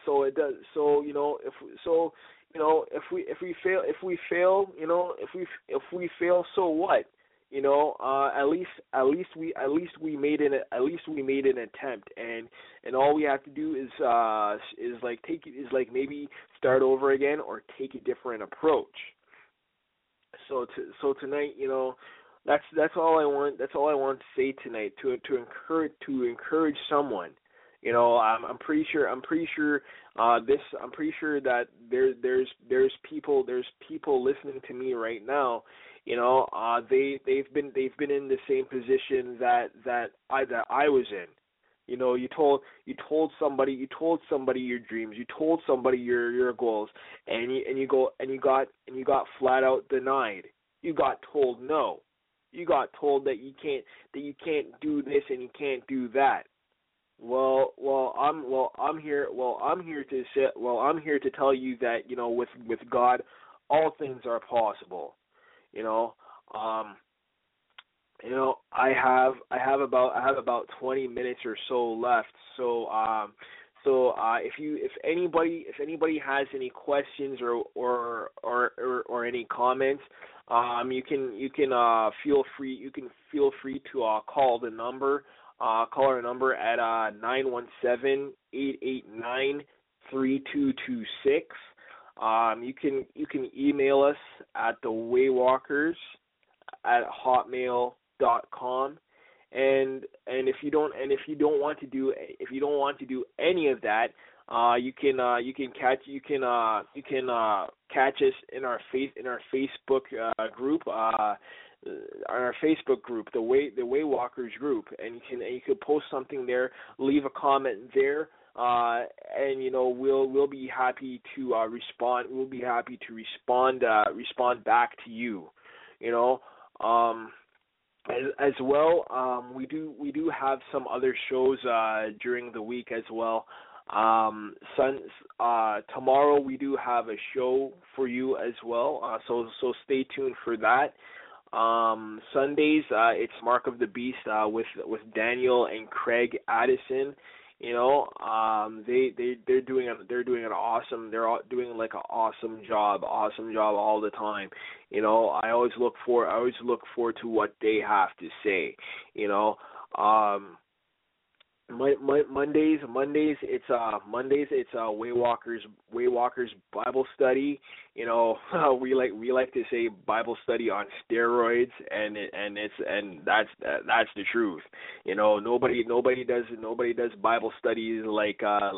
Speaker 2: if we fail, so what? At least we made an attempt, and all we have to do is maybe start over again or take a different approach. So tonight, that's all I want. That's all I want to say tonight, to encourage someone. I'm pretty sure that there's people listening to me right now. They've been in the same position that I was in. You told somebody your dreams, you told somebody your goals, and you got flat out denied. You got told no. You got told that you can't do this and you can't do that. I'm here to tell you that, with God, all things are possible. I have about 20 minutes or so left. So if anybody has any questions or any comments, you can feel free to call the number. Call our number at 917-889-3226. You can email us at thewaywalkers@hotmail.com, and if you don't want to do any of that, you can catch us in our Facebook group, Facebook group, the Waywalkers group, and you can post something there, leave a comment there, and we'll be happy to respond. We'll be happy to respond back to you. As well, we do have some other shows during the week as well. Tomorrow we do have a show for you as well. So stay tuned for that. Sundays, it's Mark of the Beast with Daniel and Craig Addison. They're doing an awesome job all the time. I always look forward to what they have to say. Mondays it's Waywalkers Bible study. We like to say Bible study on steroids, and that's the truth. Nobody does Bible studies like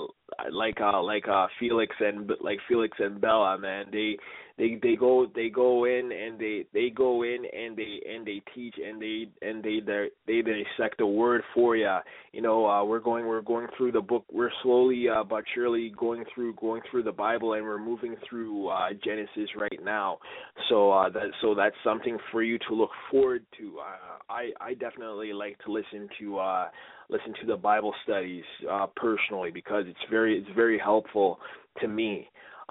Speaker 2: Felix and Bella, man. They go in and they teach and they dissect the word for you. We're going through the book. We're slowly but surely going through the Bible, and we're moving through Genesis right now. So that's something for you to look forward to. I definitely like to listen to the Bible studies personally, because it's very helpful to me.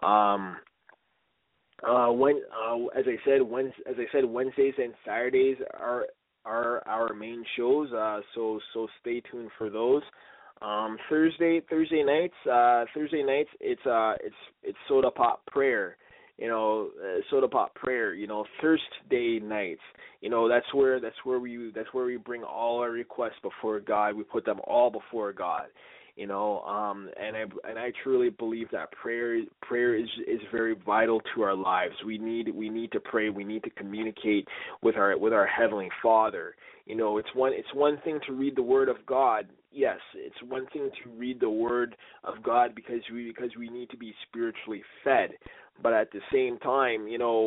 Speaker 2: As I said, Wednesdays and Saturdays are our main shows. So stay tuned for those. Thursday nights, it's Soda Pop Prayer. Soda Pop Prayer. Thursday nights. That's where we bring all our requests before God. We put them all before God. And I truly believe that prayer is very vital to our lives. We need to pray. We need to communicate with our Heavenly Father. It's one thing to read the Word of God. Yes, it's one thing to read the Word of God because we need to be spiritually fed. But at the same time,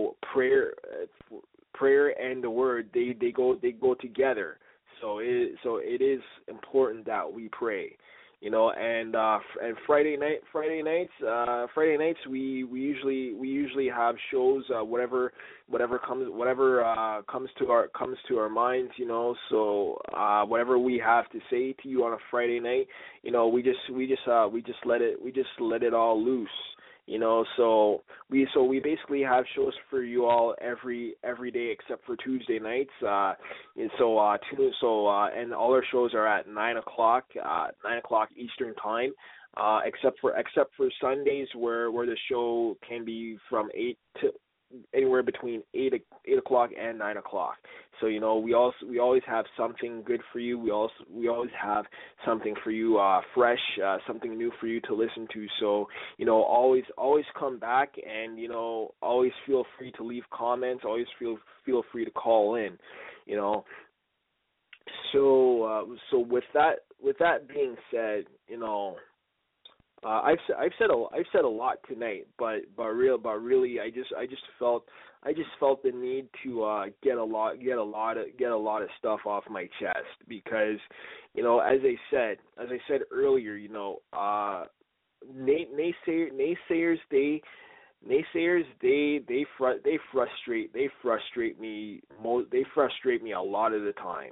Speaker 2: prayer and the Word they go together. So it is important that we pray. And Friday nights we usually have shows, whatever comes to our minds, so whatever we have to say to you on a Friday night, we just let it all loose. So we basically have shows for you all every day except for Tuesday nights. And all our shows are at 9:00 Eastern time. Except for Sundays where the show can be from 8 to anywhere between 8 o'clock and 9 o'clock. So we always have something good for you. We always have something for you fresh, something new for you to listen to. So always come back, and always feel free to leave comments. Always feel free to call in. So with that being said, I've said a lot tonight, but really I just felt the need to get a lot of stuff off my chest, because as I said earlier, naysayers they frustrate me a lot of the time,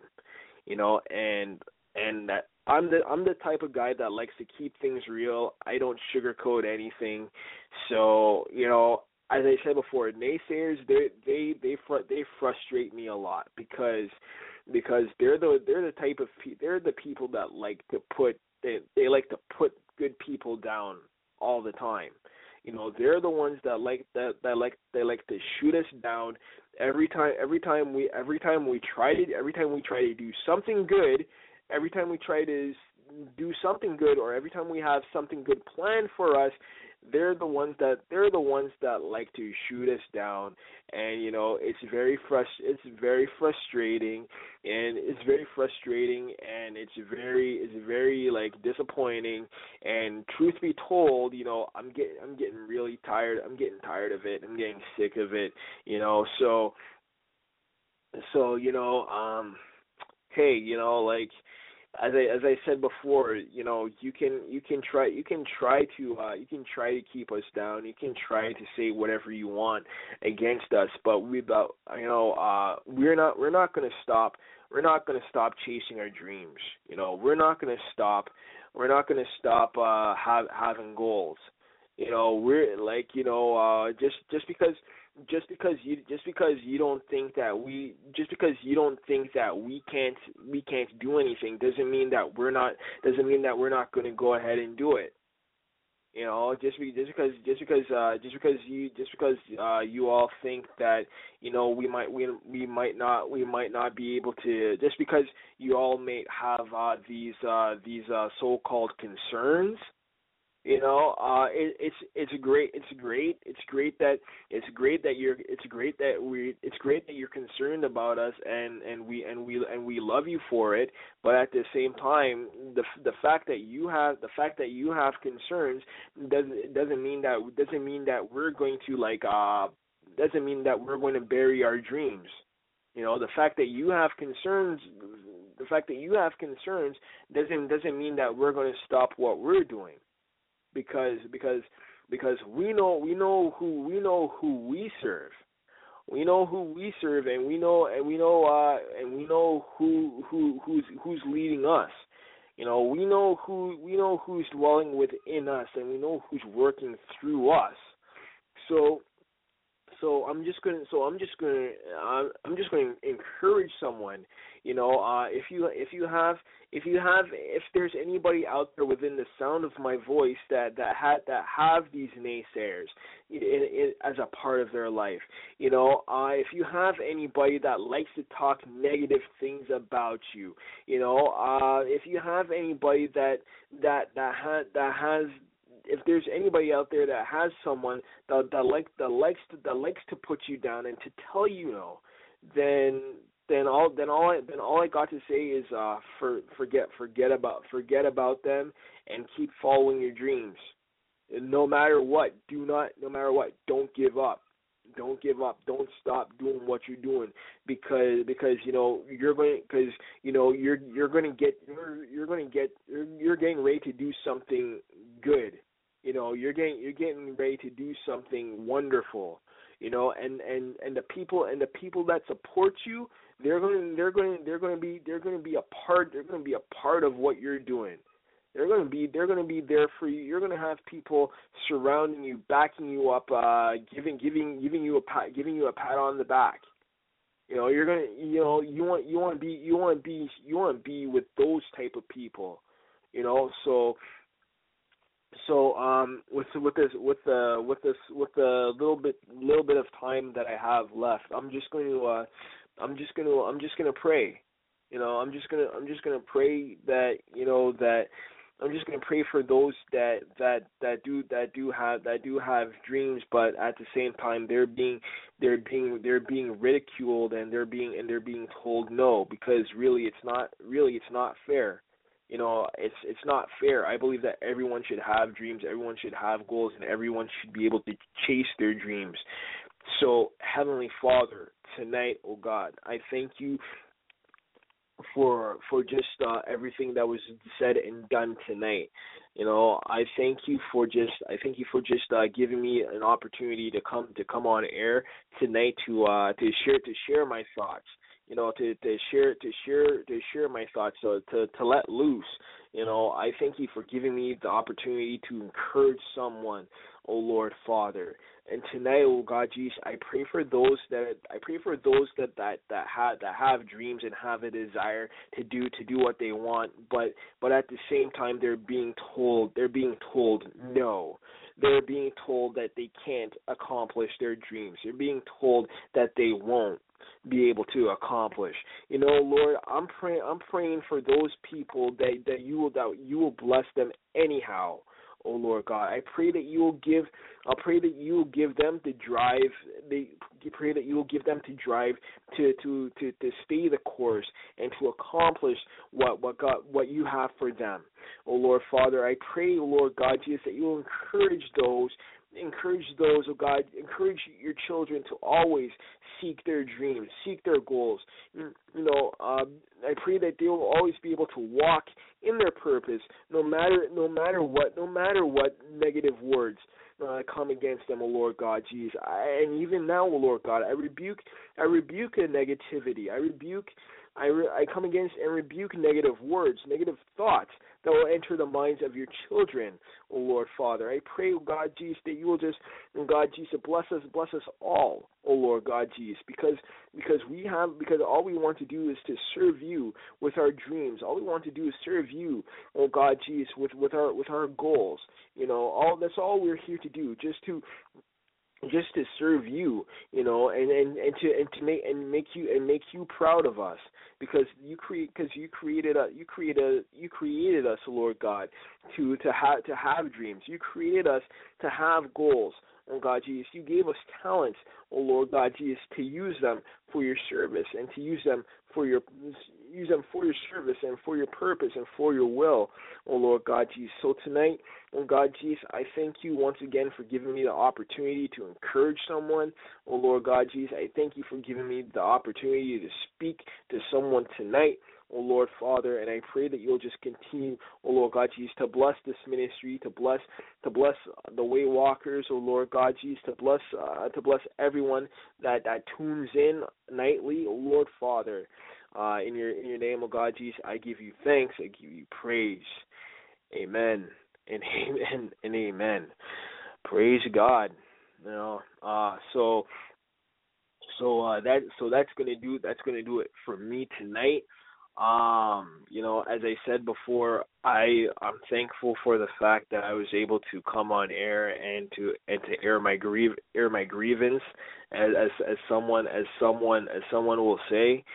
Speaker 2: and that I'm the type of guy that likes to keep things real. I don't sugarcoat anything. So, as I said before, naysayers they frustrate me a lot because they're the people that like to put good people down all the time. They're the ones that like to shoot us down every time we try to do something good. Every time we try to do something good, or every time we have something good planned for us, they're the ones that like to shoot us down, and it's very frustrating, and it's very like disappointing. And truth be told, I'm getting really tired. I'm getting tired of it. I'm getting sick of it. So So, hey, like as I said before, you can try to keep us down. You can try to say whatever you want against us, but we're not going to stop. We're not going to stop chasing our dreams. We're not going to stop having goals. We're like, just because you don't think that we can't do anything doesn't mean that we're not going to go ahead and do it. Just because you all think that we might not be able to, just because you all may have these so-called concerns. It's great that you're concerned about us, and we love you for it. But at the same time, the fact that you have concerns doesn't mean that we're going to doesn't mean that we're going to bury our dreams. The fact that you have concerns doesn't mean that we're going to stop what we're doing. Because we know who we serve. We know who we serve, and we know who's leading us. We know who's dwelling within us, and we know who's working through us. So I'm just going to encourage someone. If there's anybody out there within the sound of my voice that have these naysayers as a part of their life, if you have anybody that likes to talk negative things about you, if you have anybody that has if there's anybody out there that has someone that likes to put you down and to tell you no, then all I got to say is forget about them and keep following your dreams. And no matter what, don't give up. Don't give up. Don't stop doing what you're doing because you're getting ready to do something good. You're getting ready to do something wonderful. And the people that support you, they're going to be a part of what you're doing. They're going to be there for you. You're going to have people surrounding you, backing you up, giving you a pat on the back. You want to be with those type of people. So with the little bit of time that I have left, I'm just going to pray. I'm just going to pray that I'm just going to pray for those that do have dreams, but at the same time they're being ridiculed and they're being told no, because really it's not fair. It's not fair. I believe that everyone should have dreams, everyone should have goals, and everyone should be able to chase their dreams. So, Heavenly Father, tonight, oh God, I thank you for just everything that was said and done tonight. I thank you for just giving me an opportunity to come on air tonight to share my thoughts. To share my thoughts, so to let loose. I thank you for giving me the opportunity to encourage someone, oh Lord Father. And tonight, oh God Jesus, I pray for those that have dreams and have a desire to do what they want, but at the same time they're being told no. They're being told that they can't accomplish their dreams. They're being told that they won't be able to accomplish. Lord, I'm praying for those people that you will bless them anyhow. Oh Lord God, I pray that you will give them the drive. Pray that you will give them to drive to stay the course and to accomplish what you have for them. Oh Lord Father, I pray, oh Lord God Jesus, that you will encourage those
Speaker 4: encourage those, oh God, encourage your children to always seek their dreams, seek their goals. I pray that they will always be able to walk in their purpose, no matter what negative words come against them, oh Lord God, Jesus. And even now, oh Lord God, I rebuke a negativity. I come against and rebuke negative words, negative thoughts that will enter the minds of your children, oh Lord Father. I pray, oh God Jesus, that you will just, oh God Jesus, bless us all, oh Lord God Jesus, because all we want to do is to serve you with our dreams. All we want to do is serve you, oh God Jesus, with our goals. That's all we're here to do, just to serve you, and to make you proud of us, because you created us, oh Lord God, to have dreams. You created us to have goals. Oh God Jesus, you gave us talents, oh Lord God Jesus, to use them for your service and to use them for your service and for your purpose and for your will, oh Lord God Jesus. So tonight, oh God Jesus, I thank you once again for giving me the opportunity to encourage someone, oh Lord God Jesus. I thank you for giving me the opportunity to speak to someone tonight, oh Lord Father, and I pray that you'll just continue, oh Lord God Jesus, to bless this ministry, to bless the Waywalkers, oh Lord God Jesus, to bless everyone that tunes in nightly, oh Lord Father. In your name, oh God Jesus, I give you thanks, I give you praise. Amen and amen and amen. Praise God. So that's gonna do it for me tonight. As I said before, I'm thankful for the fact that I was able to come on air and to air my grievance, as someone will say.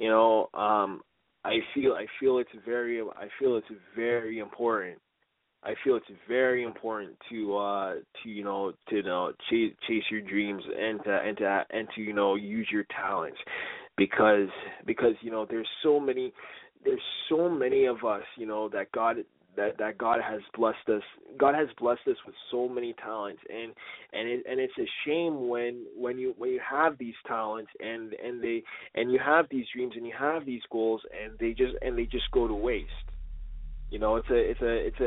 Speaker 4: I feel it's very important. I feel it's very important to chase your dreams and to use your talents, because there's so many of us, that God has blessed us. God has blessed us with so many talents, and it's a shame when you have these talents and you have these dreams and you have these goals and they just go to waste. It's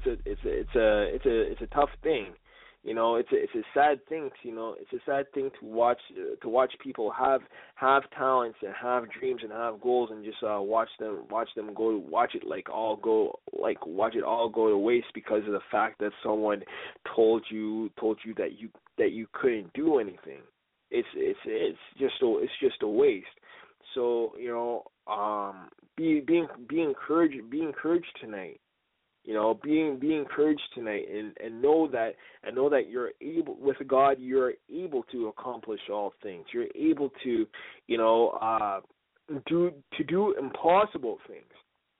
Speaker 4: a tough thing. It's a sad thing. It's a sad thing to watch people have talents and have dreams and have goals and just watch it all go to waste because of the fact that someone told you that you couldn't do anything. It's just a waste. So be encouraged tonight. Be encouraged tonight, and know that you're able, with God, you're able to accomplish all things. You're able to do impossible things.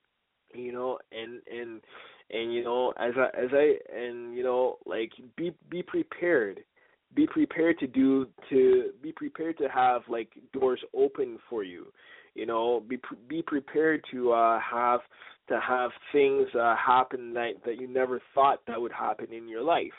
Speaker 4: Be prepared. Be prepared to have doors open for you. Be prepared to have things happen that you never thought that would happen in your life.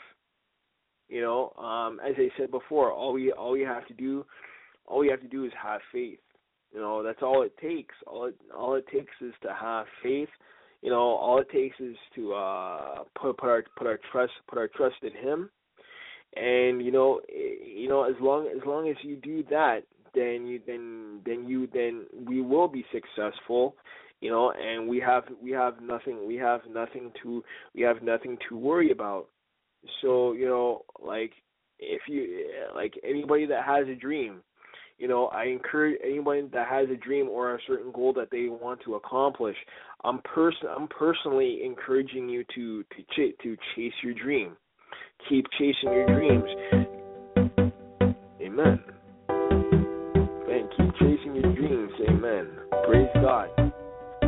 Speaker 4: As I said before, all you have to do is have faith. That's all it takes. All it takes is to have faith. All it takes is to put our trust in Him. And as long as you do that, then we will be successful. And we have nothing to worry about. So if you anybody that has a dream, I encourage anybody that has a dream or a certain goal that they want to accomplish. I'm personally encouraging you to chase your dream. Keep chasing your dreams. Amen. Man, keep chasing your dreams. Amen. Praise God.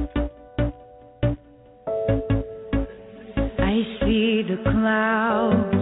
Speaker 1: I see the clouds